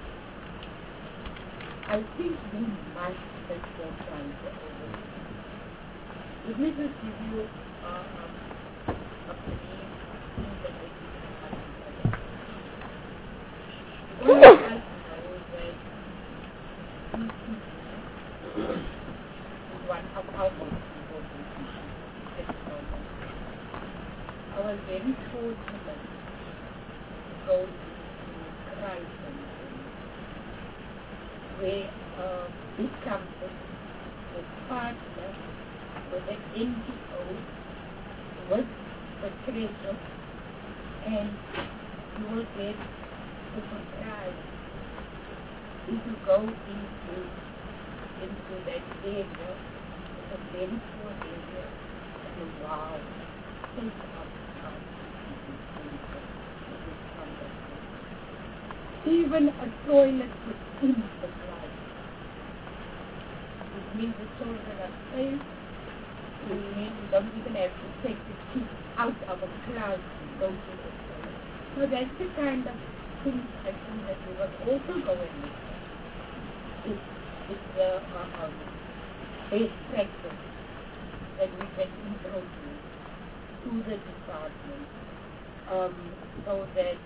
I think we must take more time for oversight. Let me just give you a brief thing that I think is happening. All of us know that is one of our most important issues at the moment. I was very fortunate to go into Christ where this company was partnered with an NGO with the treasure, and you will get to surprise if you go into that area. It's a very poor area, and wow, think of how even a toilet within the class. It means the children are safe. It means you don't even have to take the kids out of a class to go to the toilet. So that's the kind of things I think that we must also go and look at. It's the best practice that we can introduce to the department so that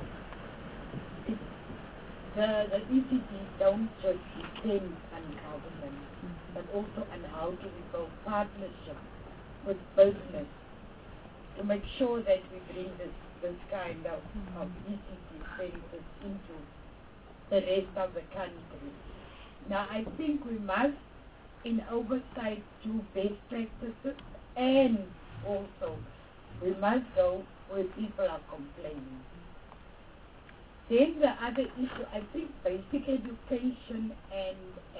the ECDs don't just depend on government, but also on how to build partnership with business to make sure that we bring this kind of ECD services into the rest of the country. Now, I think we must, in oversight, do best practices, and also we must go where people are complaining. Then the other issue, I think basic education and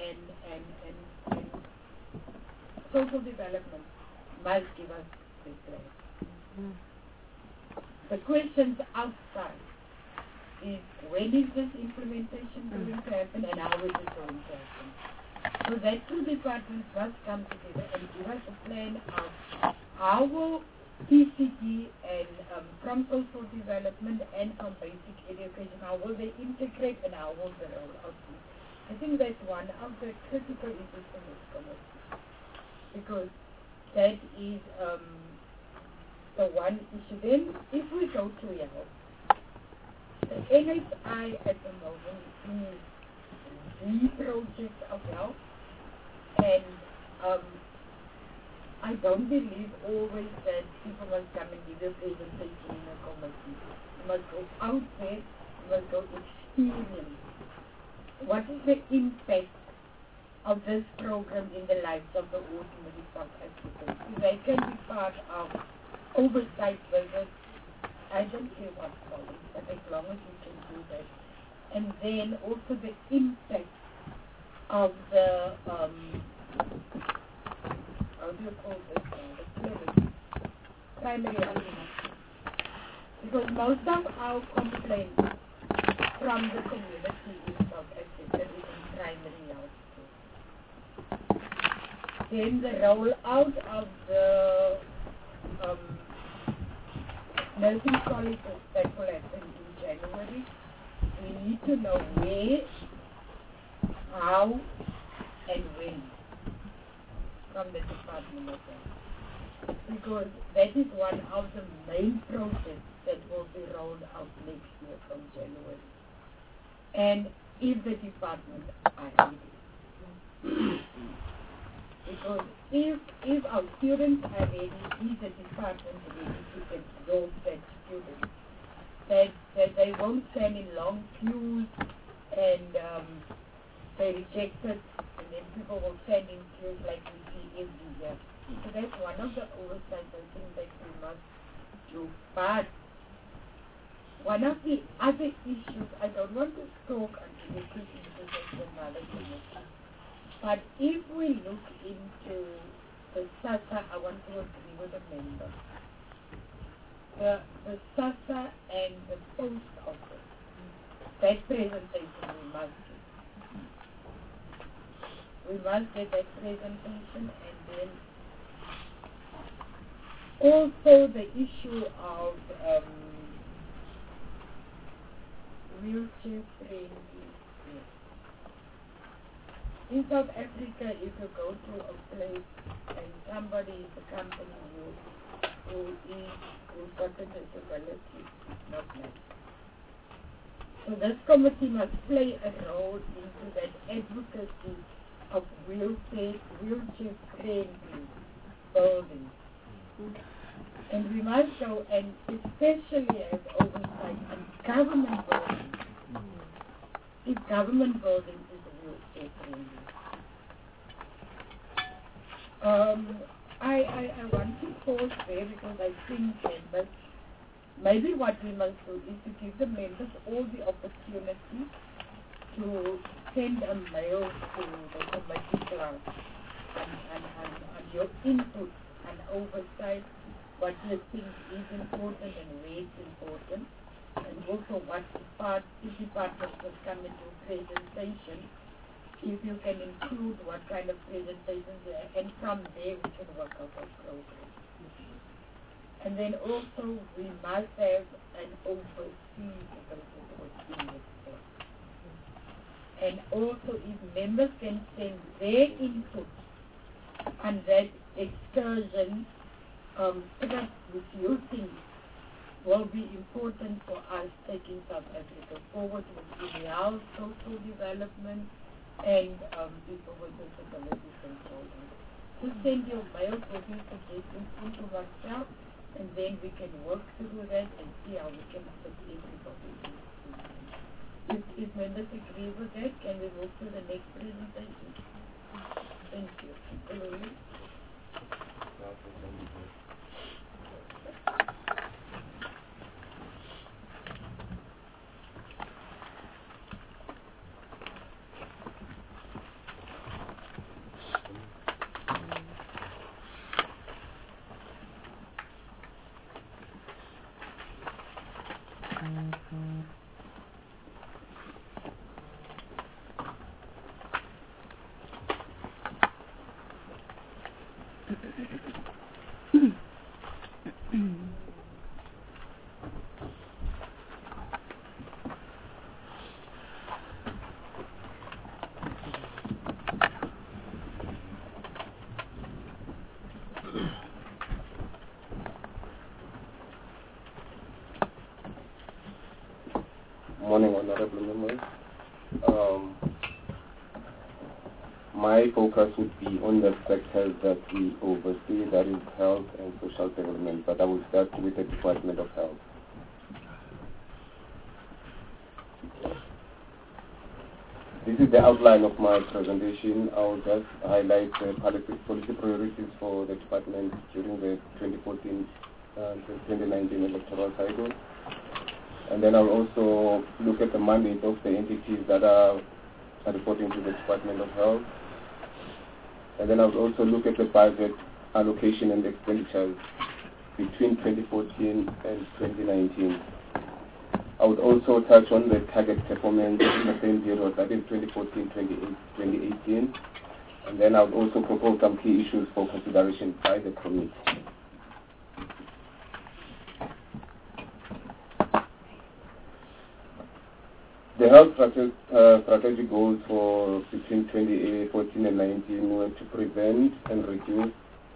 social development must give us the place. The questions outside is when is this implementation going to happen and how is it going to happen? So that two departments must come together and give us a plan of how will PCD and from social development and from basic education, how will they integrate and how will they roll out? I think that's one of the critical issues in this committee, because that is the one issue. Then, if we go to health, the NHI at the moment is the project of health, and I don't believe always that people must come and give a presentation in a committee. You must go out there, you must go experience. What is the impact of this program in the lives of the ordinary South Africans? If they can be part of oversight visits, I don't care what college, but as long as you can do that. And then also the impact of the, how do you call this now, the clinic, primary health. Because most of our complaints from the community in South Africa is in primary health. Then the rollout of the nursing colleges that will happen in January, we need to know where, how, and when from the Department of Health. Because that is one of the main projects that will be rolled out next year from January. And if the department are ready. Because if our students are ready, is the department ready to absorb that student? That they won't stand in long queues and they reject it, and then people will stand in queues like we see every year. So that's one of the oversights I think that we must do. But one of the other issues, I don't want to talk until we put into this another committee, but if we look into the SASA, I want to agree with the member. The SASA and the post office, that presentation we must do. We must get that presentation, and then also the issue of wheelchair friendly. In South Africa, if you go to a place and somebody is a company who's got a disability, not nice. So this committee must play a role into that advocacy of wheelchair friendly buildings. And we must go and especially as oversight on government buildings. If government buildings is wheelchair friendly. I want to pause there because I think members, maybe what we must do is to give the members all the opportunity to send a mail to the committee class and your input and oversight, what you think is important and where it's important, and also what departments will come and do presentation, if you can include what kind of presentations there, and from there we can work out a program. And then also we must have an overseas in this course. And also if members can send their input on that excursion trip which you think will be important for us taking South Africa forward with health, social development, and people with disabilities and so on. Just send your mails with your suggestions into myself, and then we can work through that and see how we can fit everybody. If members agree with that, can we move to the next presentation? Thank you. Hello. morning, honorable members. My focus would be on the sectors that we oversee, that is health and social development, but I will start with the Department of Health. This is the outline of my presentation. I will just highlight the policy priorities for the department during the 2014-2019 electoral cycle. And then I will also look at the mandate of the entities that are reporting to the Department of Health. And then I will also look at the budget allocation and expenditures between 2014 and 2019. I would also touch on the target performance in the same period, that is 2014-2018. And then I would also propose some key issues for consideration by the committee. The health strategic goals for between 2014 and 19 were to prevent and reduce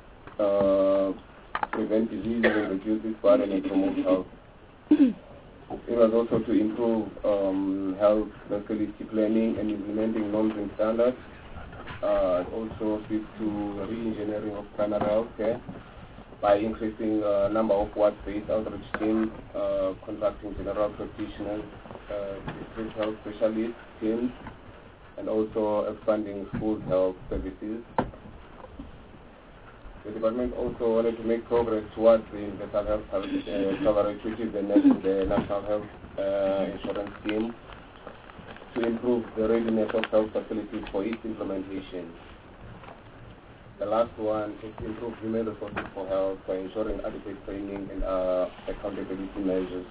diseases and reduce this burden and promote health. It was also to improve health facility planning and implementing norms and standards. It also speaks to re-engineering of primary health care by increasing the number of ward-based outreach teams, contracting general practitioners, district health specialist teams, and also expanding school health services. The department also wanted to make progress towards the universal health coverage, which is the National Health Insurance Scheme, to improve the readiness of health facilities for its implementation. The last one is to improve human resources for health by ensuring adequate training and accountability measures.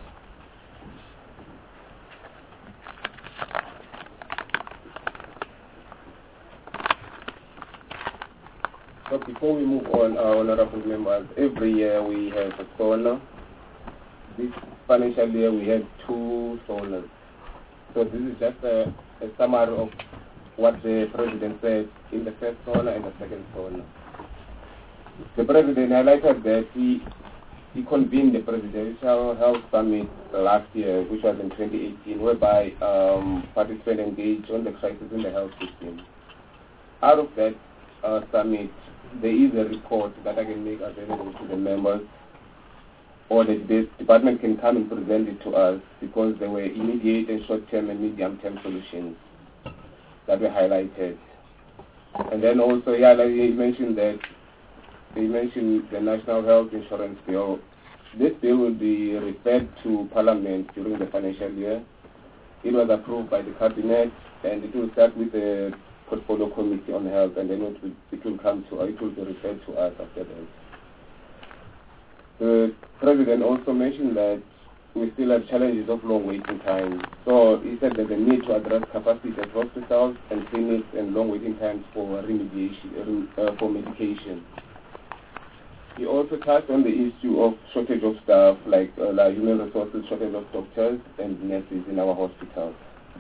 So before we move on, honorable members, every year we have a SONA. This financial year we had 2 SONAs. So this is just a summary of what the President said in the first SONA and the second SONA. The President highlighted that he convened the Presidential Health Summit last year, which was in 2018, whereby participants engaged on the crisis in the health system. Out of that summit, there is a report that I can make available to the members, or the department can come and present it to us, because there were immediate and short-term and medium-term solutions that were highlighted. And then also, he mentioned the National Health Insurance Bill. This bill will be referred to Parliament during the financial year. It was approved by the Cabinet, and it will start with the Portfolio Committee on Health, and then it will be referred to us after that. The President also mentioned that we still have challenges of long waiting times. So he said that the need to address capacity at hospitals and clinics and long waiting times for for medication. He also touched on the issue of shortage of staff, like human resources, shortage of doctors and nurses in our hospitals.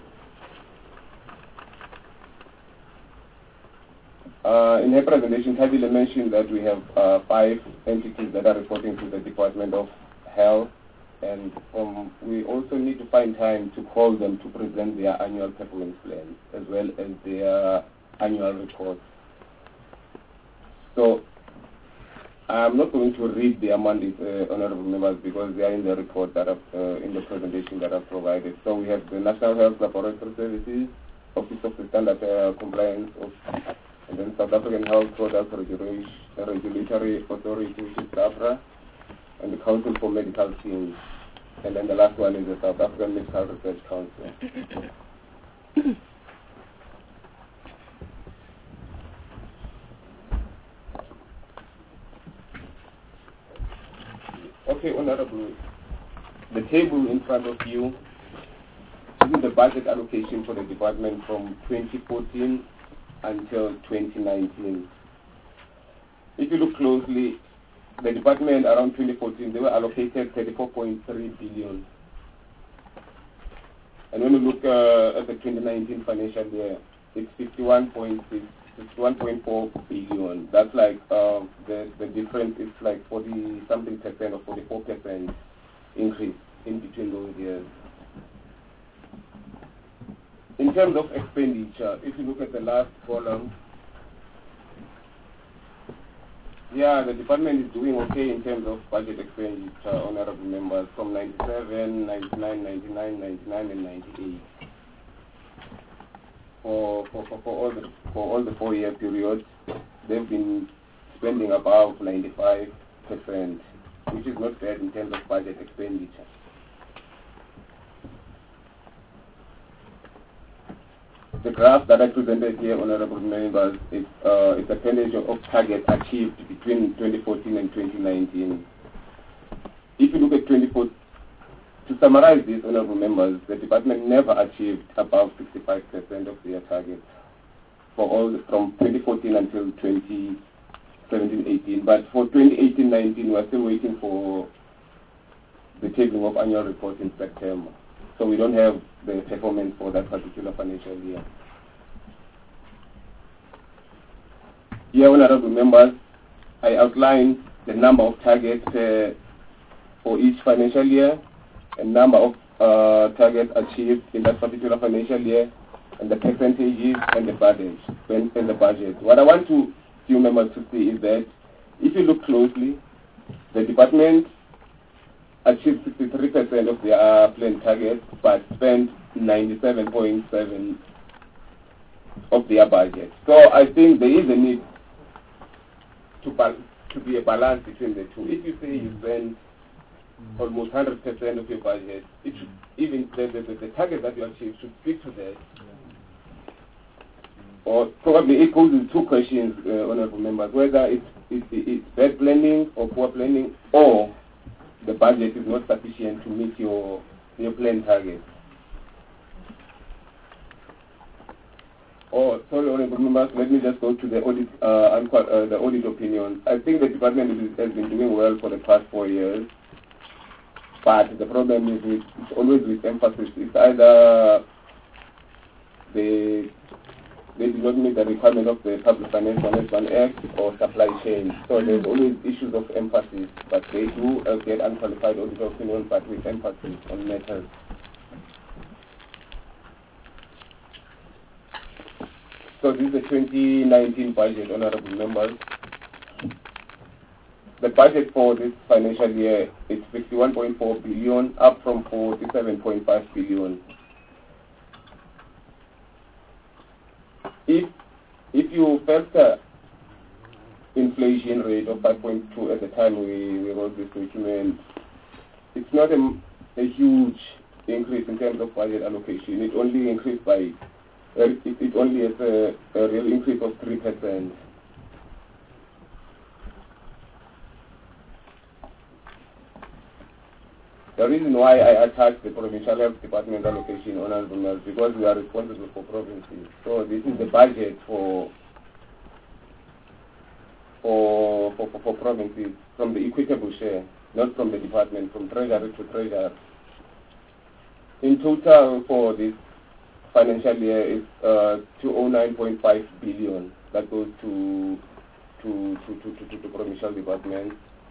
In her presentation, Tabile mentioned that we have 5 entities that are reporting to the Department of Health, and we also need to find time to call them to present their annual performance plans as well as their annual reports. So I'm not going to read their mandates, honorable members, because they are in the report that in the presentation that I've provided. So we have the National Health Laboratory Services, Office of the Standard Compliance, and then South African Health Products Regulatory Authority, which is SAHPRA, and the Council for Medical Schemes. And then the last one is the South African Medical Research Council. Okay, Honorable, the table in front of you, this is the budget allocation for the department from 2014 until 2019. If you look closely, the department around 2014, they were allocated 34.3 billion. And when you look at the 2019 financial year, it's 51.4 billion. That's like the difference is like 40-something percent or 44% increase in between those years. in terms of expenditure, if you look at the last column, yeah, the department is doing okay in terms of budget expenditure, honorable members, from 97, 99, 99, 99, and 98. For all the 4-year periods, they've been spending above 95%, which is not bad in terms of budget expenditure. The graph that I presented here, honorable members, is a percentage of targets achieved between 2014 and 2019. If you look at 2014, to summarize this, honorable members, the department never achieved above 65% of their targets from 2014 until 2017-18. But for 2018-19, we're still waiting for the tabling of annual reports in September. So we don't have the performance for that particular financial year. Here, honorable members, I outlined the number of targets for each financial year, and number of targets achieved in that particular financial year, and the percentages and the budget. What I want you members to see is that if you look closely, the department achieved 63% of their planned targets, but spent 97.7% of their budget. So I think there is a need to be a balance between the two. If you say you spend almost 100% of your budget, it should, even the target that you achieve should speak to that. Or probably it poses two questions, honorable members, whether it's bad planning or poor planning, or the budget is not sufficient to meet your planned targets. Oh, sorry, honorable members, let me just go to the audit opinion. I think the department has been doing well for the past 4 years, but the problem is it's always with emphasis. It's either they do not meet the requirement of the Public Finance Management Act or supply chain. So there's always issues of emphasis, but they do get unqualified audit opinions, but with emphasis on matters. So this is the 2019 budget, honorable members. The budget for this financial year is 51.4 billion, up from 47.5 billion. If you factor inflation rate of 5.2 at the time we wrote this document, it's not a huge increase in terms of budget allocation. It only increased by it only has a real increase of 3%. The reason why I attacked the Provincial Health Department allocation on Albumas because we are responsible for provinces. So this is the budget for provinces from the equitable share, not from the department, from treasury to treasury. In total for this financial year is 209.5 billion that goes to provincial department.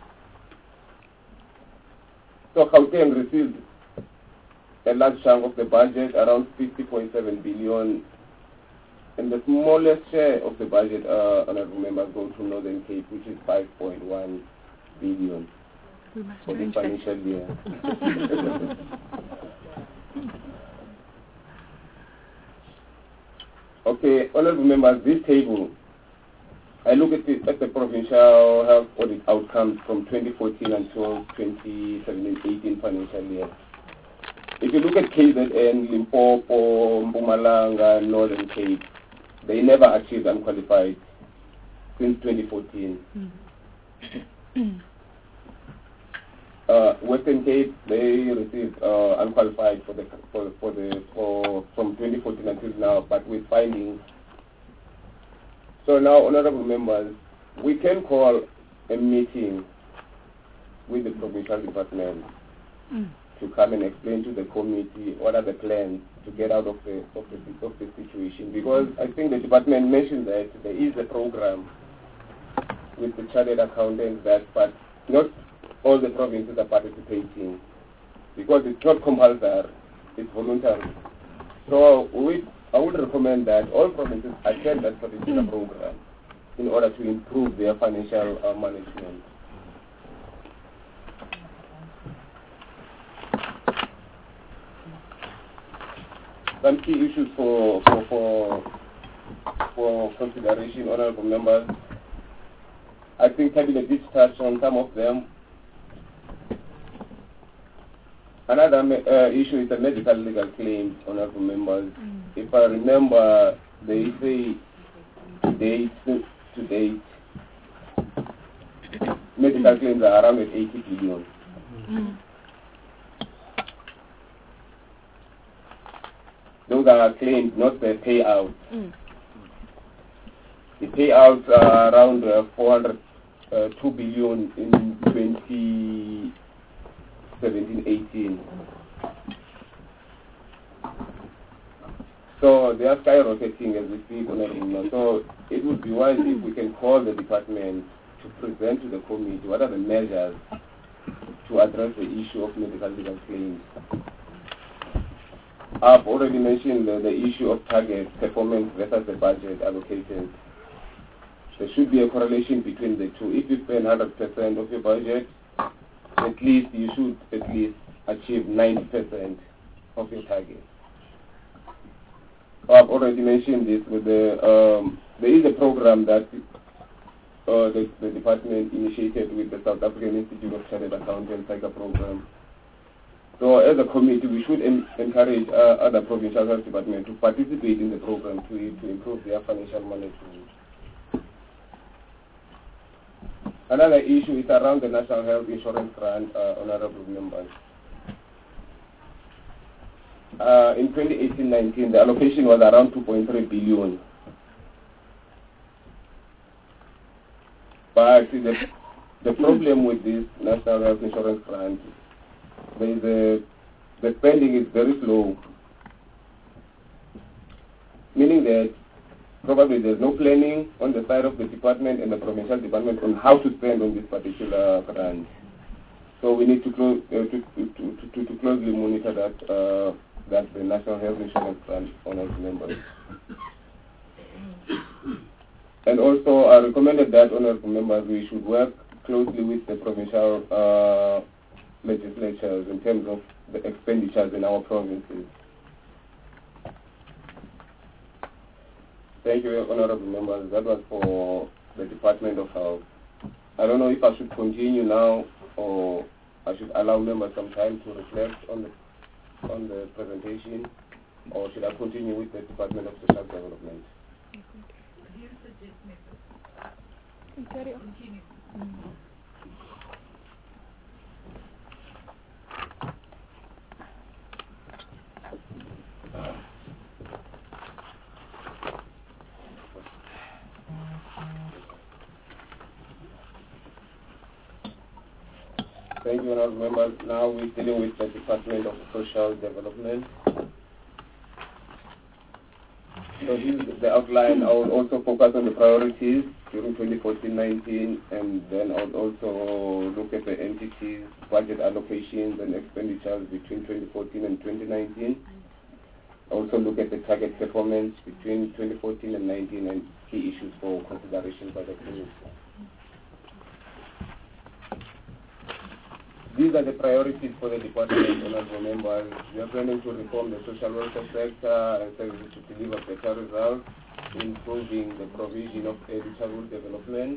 So Gauteng received a large chunk of the budget, around 50.7 billion, and the smallest share of the budget, honorable members, go to Northern Cape, which is 5.1 billion for this financial year. Okay, honorable members, this table, I look at the provincial health audit outcomes from 2014 until 2017-18 financial year. If you look at KZN, Limpopo, Mpumalanga, Northern Cape, they never achieved unqualified since 2014. Western Cape, they received unqualified from 2014 until now, but with findings. So now, honorable members, we can call a meeting with the provincial department to come and explain to the committee what are the plans to get out of the situation. Because I think the department mentioned that there is a program with the chartered accountants but not all the provinces are participating because it's not compulsory, it's voluntary. So I would recommend that all provinces attend that particular program in order to improve their financial management. Some key issues for consideration, honorable members. I think Cabinet did touch on some of them. Another issue is the medical legal claims, honorable members. If I remember, they say to date, medical claims are around 80 billion. Those are claims, not the payouts. The payouts are around 402 billion in 2017-18. So they are skyrocketing as we speak. So it would be wise if we can call the department to present to the committee what are the measures to address the issue of medical legal claims. I've already mentioned the issue of target performance versus the budget allocated. There should be a correlation between the two. If you spend 100% of your budget, at least you should at least achieve 90% of your target. I've already mentioned this with there is a program that the department initiated with the South African Institute of Chartered Accountants, like a program. So as a committee, we should encourage other provincial health departments to participate in the program to improve their financial management. Another issue is around the National Health Insurance Grant, honorable members. In 2018-19, the allocation was around 2.3 billion. But the problem with this National Health Insurance Grant, the spending is very slow, meaning that probably there's no planning on the side of the department and the provincial department on how to spend on this particular grant. So we need to closely monitor that the National Health Insurance Grant honors members. And also I recommended that honorable members we should work closely with the provincial legislatures in terms of the expenditures in our provinces. Thank you, honorable members. That was for the Department of Health. I don't know if I should continue now or I should allow members some time to reflect on the presentation, or should I continue with the Department of Social Development? Do you suggest members continue? Thank you, honorable members. Now we're dealing with the Department of Social Development. So this is the outline. I will also focus on the priorities during 2014-19, and then I will also look at the entities, budget allocations and expenditures between 2014 and 2019. Also look at the target performance between 2014 and 19 and key issues for consideration by the committee. These are the priorities for the department, honorable members. We are planning to reform the social welfare sector and services to deliver better results, improving the provision of early childhood development,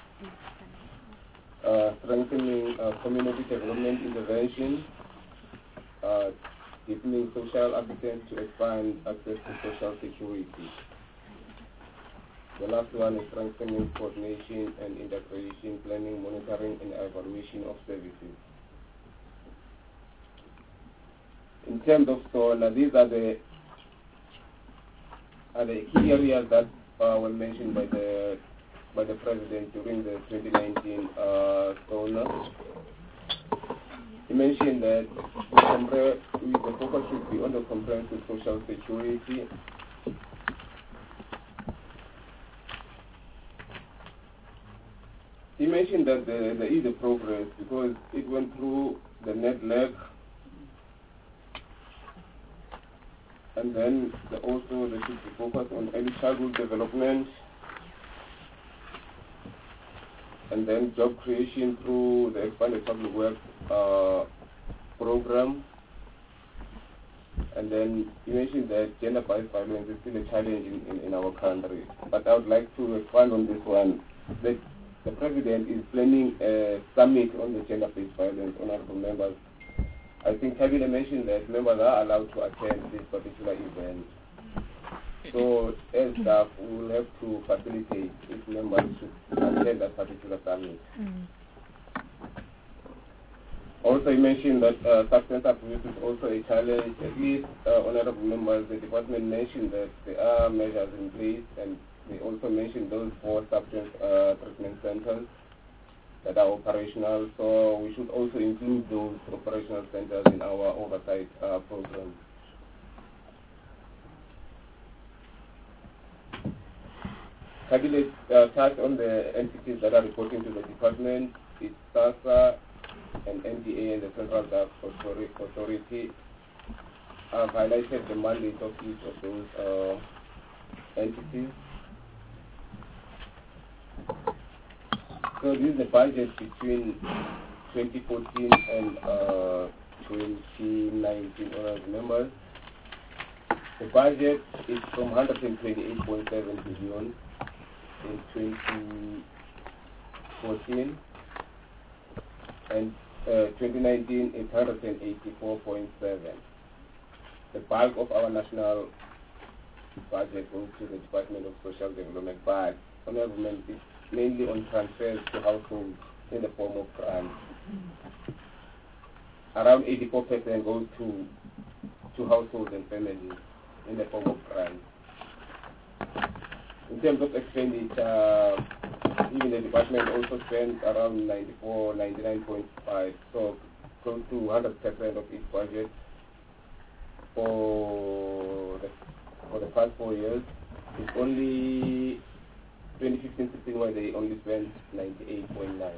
strengthening community development intervention, deepening social assistance to expand access to social security. The last one is strengthening coordination and integration, planning, monitoring, and evaluation of services. In terms of SONA, these are the key areas that were mentioned by the President during the 2019 SONA. He mentioned that the focus should be on the comprehensive social security. He mentioned that there is a progress because it went through the net leg And then also they should be focused on early childhood development, and then job creation through the expanded public work program. And then you mentioned that gender-based violence is still a challenge in our country. But I would like to expand on this one. The President is planning a summit on the gender-based violence, honorable members. I think Kabila mentioned that members are allowed to attend this particular event. So as staff, we will have to facilitate if members should attend that particular summit. Also, you mentioned that substance abuse is also a challenge. At least, honorable members, the department mentioned that there are measures in place, and they also mentioned those 4 substance treatment centers that are operational. So we should also include those operational centers in our oversight program. Cabinet touched on the entities that are reporting to the department. It's SASA and NDA and the Central Gas Authority. I've highlighted the mandate of each of those entities. So this is the budget between 2014 and 2019, honorable members. The budget is from 128.7 billion in 2014, and 2019 is 184.7. The bulk of our national budget goes to the Department of Social Development, but honorable members, it's mainly on transfers to households in the form of grants. Around 84% goes to households and families in the form of grants. In terms of expenditure, even the department also spends around 99.5, so close to 100% of its budget for the past 4 years. It's only 2015-16 where they only spent 98.9.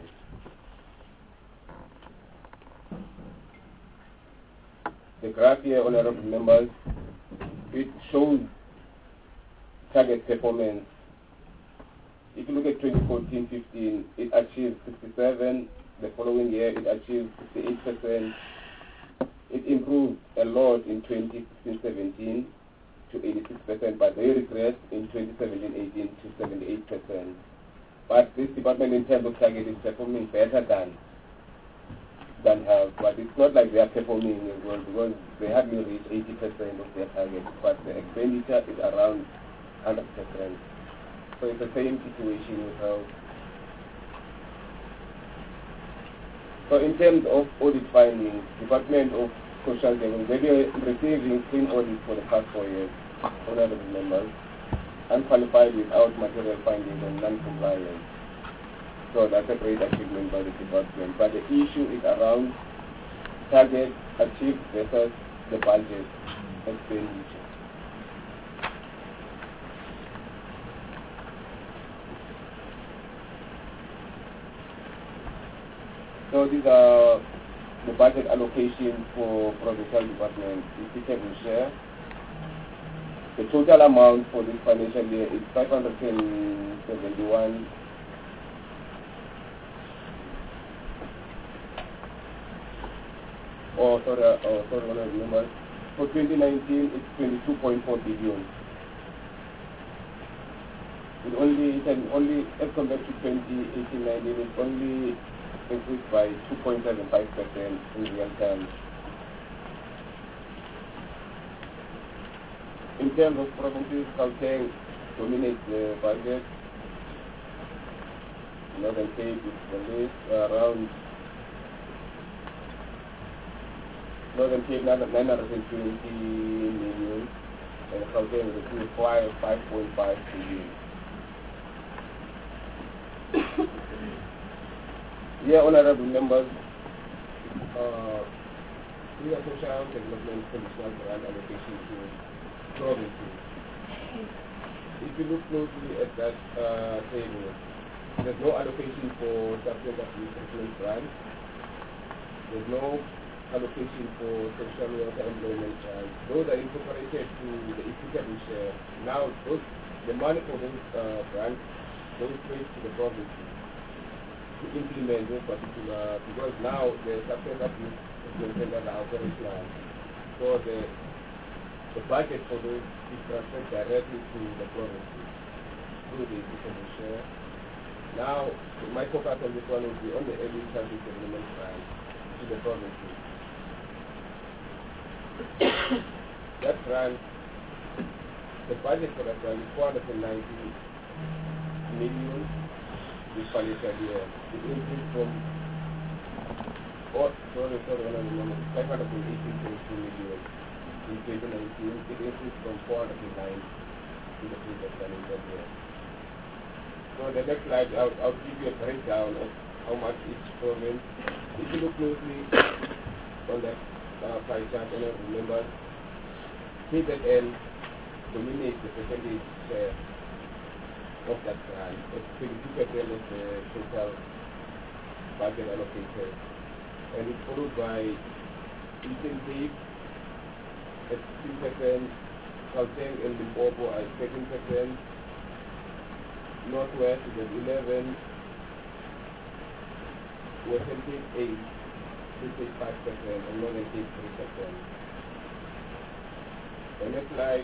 The graph here, honorable members, it shows target performance. If you look at 2014-15, it achieved 67. The following year, it achieved 68%. It improved a lot in 2016-17 to 86%, but they regressed in 2017-18 to 78%. But this department, in terms of target, is performing better than her. But it's not like they are performing as well, because they hardly reach 80% of their target. But the expenditure is around 100%. So it's the same situation with health. So in terms of audit findings, Department of Social Development, they are receiving clean audits for the past 4 years, honorable members, unqualified without material findings and non-compliance. So that's a great achievement by the department. But the issue is around target achieved versus the budget expenditure. So these are the budget allocation for provincial department. If you can share, the total amount for this financial year is 571. Sorry, one of the numbers. For 2019, it's 22.4 billion. It can only, as compared to 2018-19, it's only increased by 2.75% in real terms. In terms of provinces, Gauteng dominates the budget. Northern Cape is the least, around Northern Cape 920 million, and Gauteng is 5.5 billion. Yeah, honorable members, we are social development conditional grant allocation to provinces. If you look closely at that table, there's no allocation for substance abuse treatment grants. There's no allocation for social worker employment grants. Those are incorporated to the equitable share. Now, the money for those grants goes straight to the provinces to implement those particular, because now the substance abuse is maintained at the operational. So the budget for those is transferred directly to the provinces through the equitable share. Now, my focus on this one will be on the early childhood development grant to the provinces. That grant, the budget for that grant is 490 million this financial year. It increased from 582 million in 2019. It increased from 409 in the previous financial year. So the next slide, I'll give you a breakdown of how much each province. If you look closely on that pie chart, and remember, KZN dominates the percentage share of that grant. It's 22% of the total budget allocated. And it's followed by Eastern Cape at 16%, Gauteng and Limpopo at 13%, Northwest is at 11%, Western Cape 8%, East Cape 5%, and Northern Cape 3%. The next slide.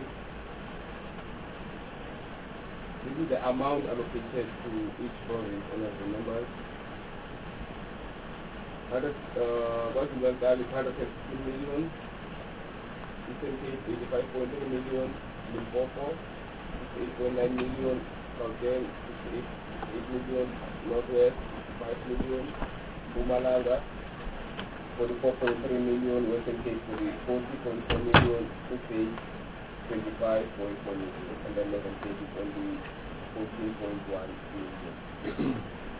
This is the amount allocated to each province, and remember, KwaZulu-Natal is 115 million, Eastern Cape 85.3 million, Limpopo 8.9 million, Gauteng 8 million, Northwest 5 million, Mpumalanga 44.3 million, Western Cape 40.4 million, East 25.4 million, and then Northern Cape is only 14.1 million.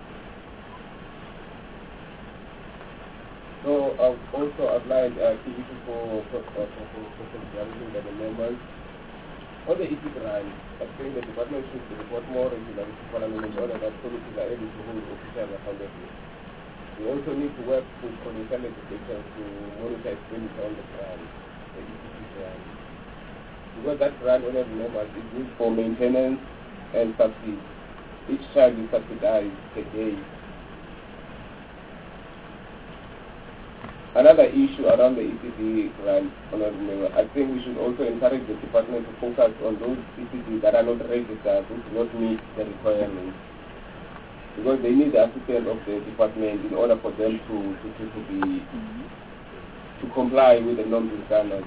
So I've also outlined activities for consideration by the members. On the EC grant, I think the department should report more regularly to Parliament in order that committees are able to hold official accountability. We also need to work with provincial legislatures to monitor expenditure on the grant, the ECC grant. Because that grant, honorable members, is used for maintenance and subsidy. Each child is subsidized per day. Another issue around the ECD grant, honorable member, I think we should also encourage the department to focus on those ECDs that are not registered, who do not meet the requirements. Because they need the assistance of the department in order for them to comply with the norms and standards.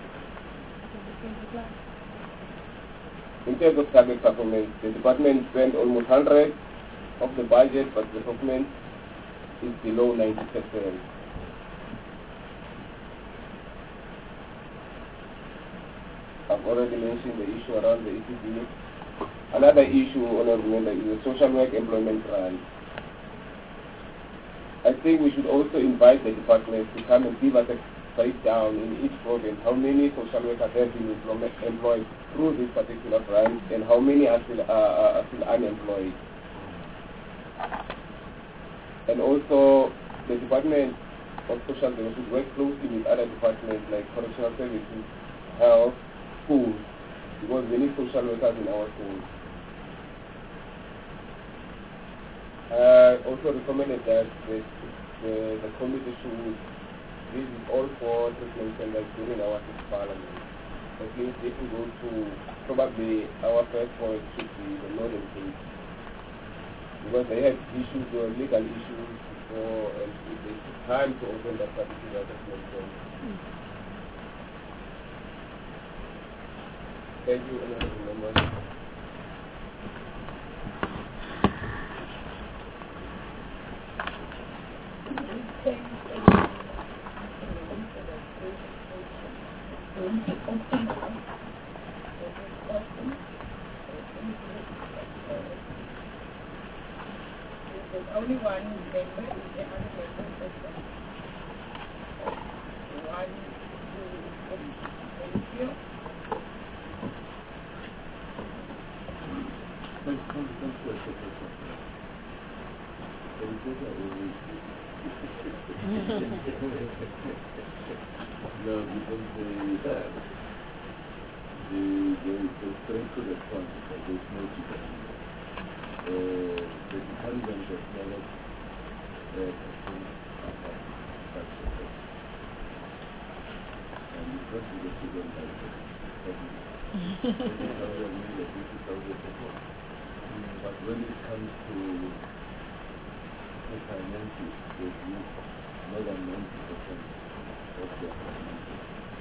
In terms of target performance, the department spent almost 100 of the budget, but the performance is below 90%. I've already mentioned the issue around the ECD. Another issue, honorable member, is the social work employment grant. I think we should also invite the department to come and give us a breakdown in each province how many social workers have been employed through this particular grant and how many are still unemployed. And also, the Department of Social Development should work closely with other departments like correctional services, health, schools, because we need social workers in our schools. Also recommended that the committee should visit all 4 treatment centers during our 6th parliament. That means if we go to, probably our first point should be the Northern Cape, because they had issues or legal issues before, and it took time to open that particular treatment center. Thank you, honorable members. There's only one member, is the other member person. One, thank you. No, because the straight to the point, there's no debate. The department has never performed such a thing. And it's not the student like this. But when it comes to the finances, they use more than 90% of their finances.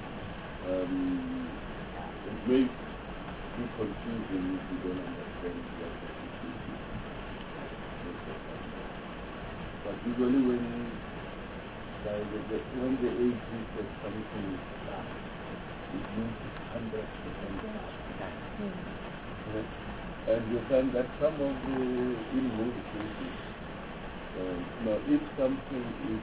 It may be confusing if you don't understand what the situation is. But usually when the age says something done, it means it's 100% done. And you find that some of the, in most cases, now if something is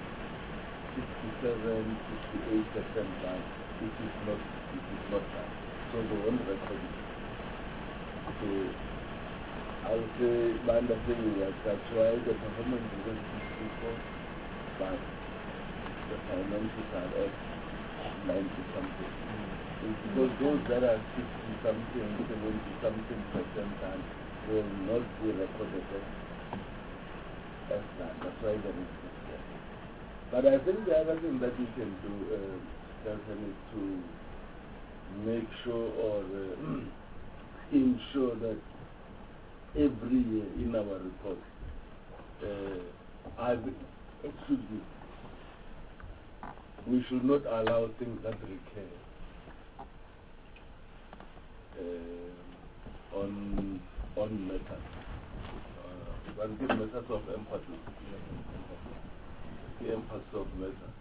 67-68% done, it is not done. So they won't record it. So I would say my understanding is that's why the performance is before, but the finances are at 90-something. It's because those that are 60-something, 70-something % done will not be recorded as done. That's why there is this gap. But I think the other thing that we can do, Kelvin, is to make sure or ensure that every year in our report, we should not allow things that recur on matters. One give matters of empathy. The emphasis of matters.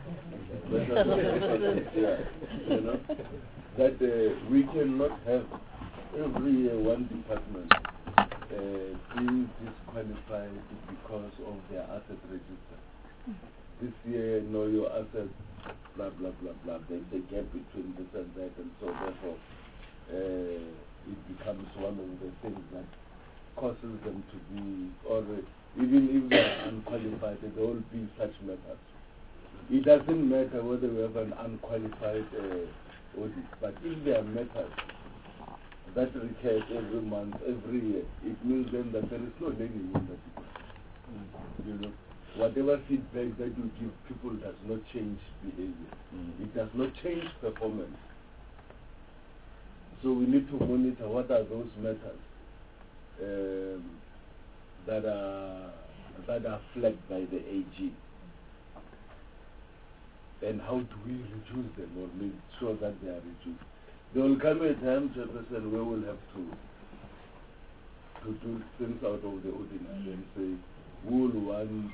You know, that we cannot have every year one department being disqualified because of their asset register. This year, know your assets, blah, blah, blah, blah. There's a gap between this and that, and so therefore it becomes one of the things that causes them to be, or even if they are unqualified, there will be such matters. It doesn't matter whether we have an unqualified audit, but if there are matters that recur every month, every year, it means then that there is no learning in that department. You know, whatever feedback that you give people does not change behavior. It does not change performance. So we need to monitor what are those matters that are flagged by the AG, and how do we reduce them or make sure that they are reduced. There will come a time, Chairperson, where we'll have to do things out of the ordinary and say, we will want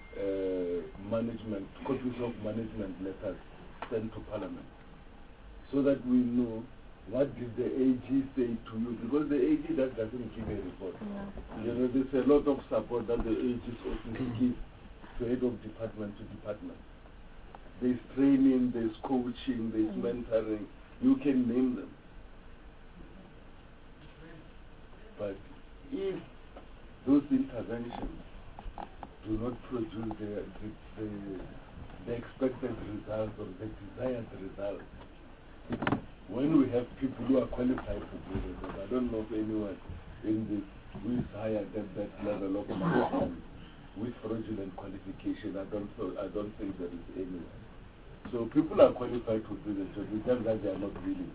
copies of management letters sent to Parliament, so that we know what did the AG say to you, because the AG doesn't give a report. You know, there's a lot of support that the AG's office gives to head of department to department. There's training, there's coaching, there's mentoring. You can name them. But if those interventions do not produce the expected results or the desired results, when we have people who are qualified to do this, I don't know if anyone in this who is hired at that level of management with fraudulent qualification, I don't think there is anyone. So people are qualified to do the job, it's just that they are not willing.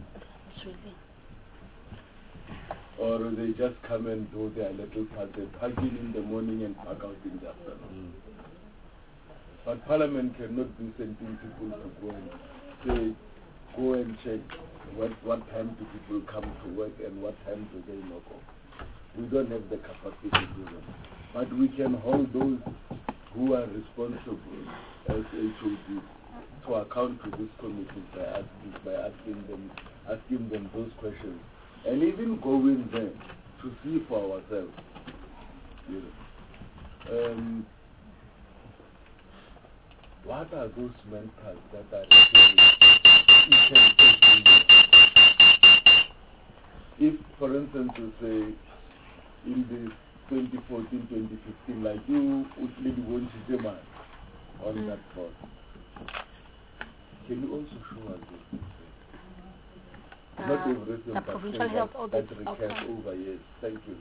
Or they just come and do their little part, they park in the morning and park out in the afternoon. But Parliament cannot be sending people to go and say, go and check what time do people come to work and what time do they knock off. We don't have the capacity to do that. But we can hold those who are responsible as HOD to account to this committee by asking them those questions, and even go in there to see for ourselves. You know. What are those mentors that are if, for instance, you say in this 2014, 2015, like you would lead one man on that board, Can you also show us this? Not every the provincial health audit. that recurs over years. Thank you.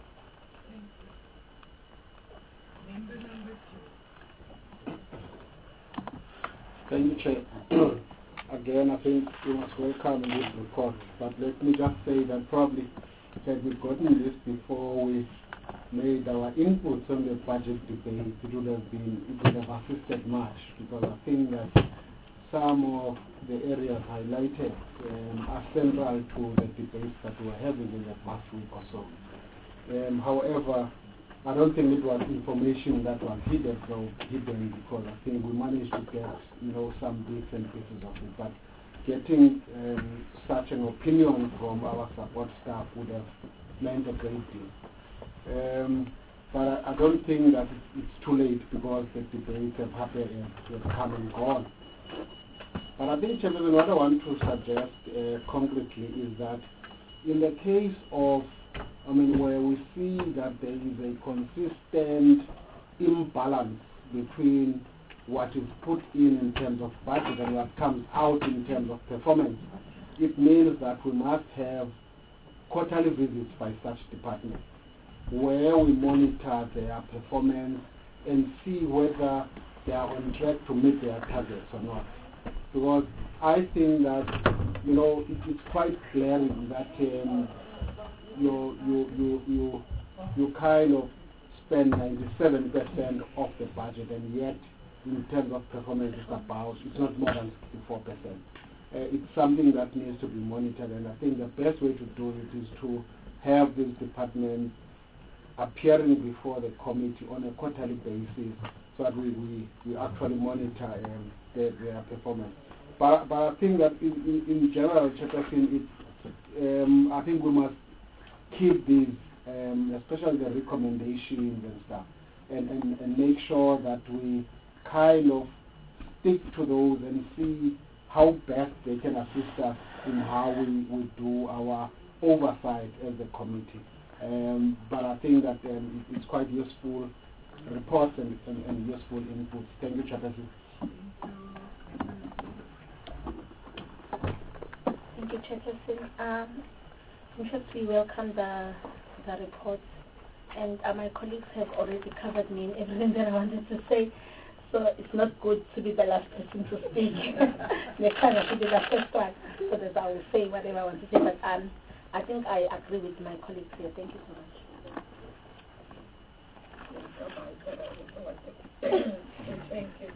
Thank you, Chair. Again, I think you must welcome this report, but let me just say that probably had we gotten this before we made our inputs on the budget debate, it would have assisted much, because I think that some of the areas highlighted are central to the debates that we were having in the past week or so. However, I don't think it was information that was hidden, because I think we managed to get some bits and pieces of it. But getting such an opinion from our support staff would have meant a great deal. But I don't think that it's too late, because the debates have happened and have come and gone. But I think, Chairman, what I want to suggest concretely is that in the case of, where we see that there is a consistent imbalance between what is put in terms of budget and what comes out in terms of performance, it means that we must have quarterly visits by such departments, where we monitor their performance and see whether they are on track to meet their targets or not. Because I think that it's quite glaring that you kind of spend 97% of the budget, and yet in terms of performance it's not more than 64%. It's something that needs to be monitored, and I think the best way to do it is to have this department appearing before the committee on a quarterly basis, so that we actually monitor their performance. But I think that in general, Chairperson, I think we must keep these, especially the recommendations and stuff, and make sure that we kind of stick to those and see how best they can assist us in how we do our oversight as a committee. But I think that it's quite useful reports and useful inputs. Thank you, Chairperson. Thank you, Chairperson. We welcome the report, and my colleagues have already covered me in everything that I wanted to say, so it's not good to be the last person to speak. Next time I should be the first one, so that I will say whatever I want to say, but I think I agree with my colleagues here. Thank you so much. Thank you.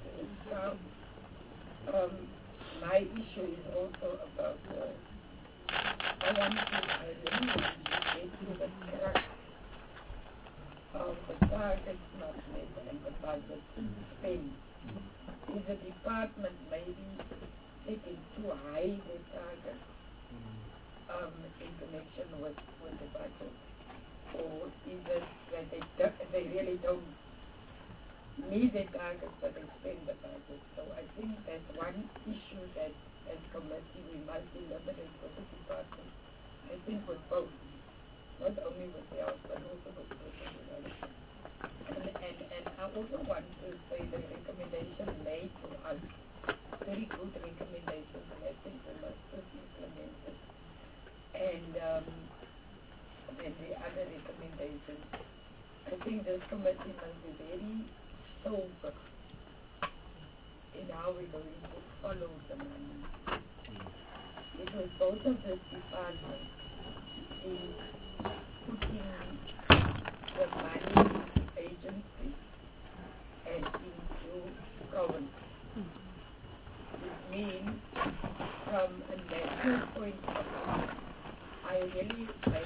My issue is also about I really want to get to the crux of the targets not met and the budget spent. Is the department maybe setting too high the targets in connection with the budget? Or is it that they really don't meet the targets but they spend the budget? So I think that's one issue that as committee we must eliminate with the department. I think with both, not only with the health but also with social development. And I also want to say the recommendation made to us, very good recommendations, and I think we must just implement it. And then the other recommendations, I think this committee must be very sober in how we're going to follow the money. Because both of these departments is putting the money into agencies and into provinces. It means from a national point of view, I really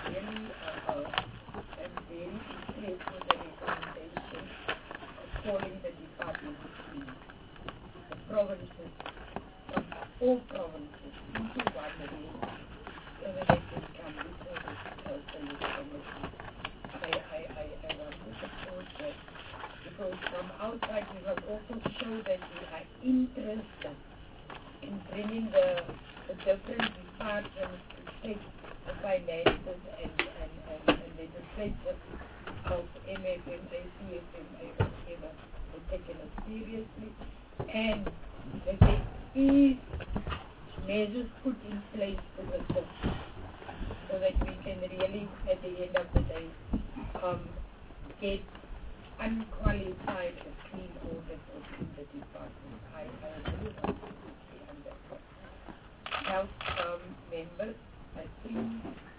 am very impressed with the recommendation of calling the department the provinces, all provinces, into one room, so that they can come before the select committee. I want to support that, because from outside we must also show that we are interested in bringing the different departments to take the finances and legislation of MFMA, CFMA, whatever, to taken it seriously, and that there is measures put in place to assist so that we can really, at the end of the day, get unqualified or clean audit within the department. I agree completely on that one. Now, members, I think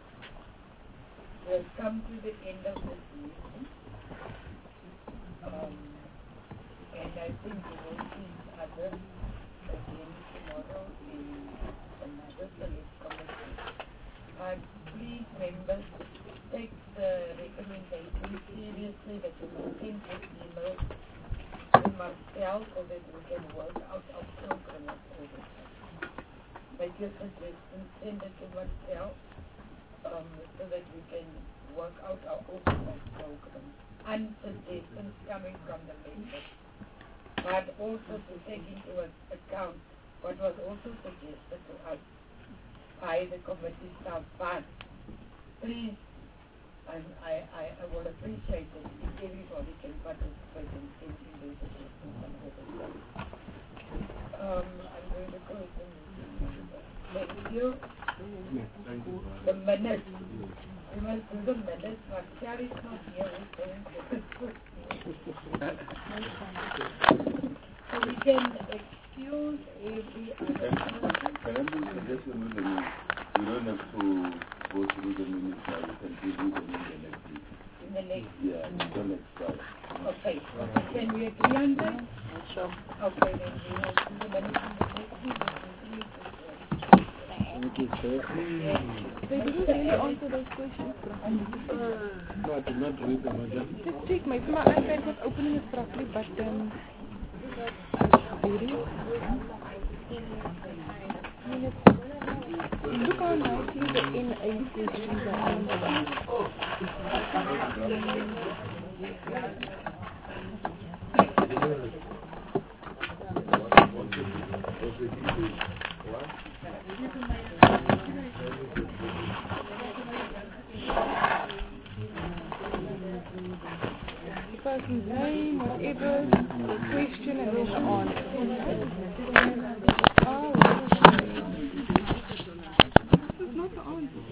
we have come to the end of this meeting. And I think we will see each other again tomorrow in another select committee. Please, members, take the recommendation seriously that you will send this email to myself so that we can work out our program of audit. Make your suggestions, send it to myself so that we can work out our oversight program and suggestions coming from the members. But also to take into account what was also suggested to us by the committee staff. But please, and I would appreciate it if everybody can participate in the suggestions and oversight. I'm going to close the meeting. Thank you. The minutes. We must do the minutes, but Carrie's not here. So we can excuse every other person. Can I make a suggestion with the minutes? You don't have to go through the minutes now. You can do them in the next week. In the next? Yeah, in the next Friday. Okay. Can we agree on that? Sure. Okay, then we will do the minutes in the next week. Thank you, Chair. They didn't really answer those questions. No, I did not read them. I just Just check, maybe my iPad was opening it properly, but look how nicely the NA questions are the person's name, whatever, the question, and then the answer. Oh, this is not the answer.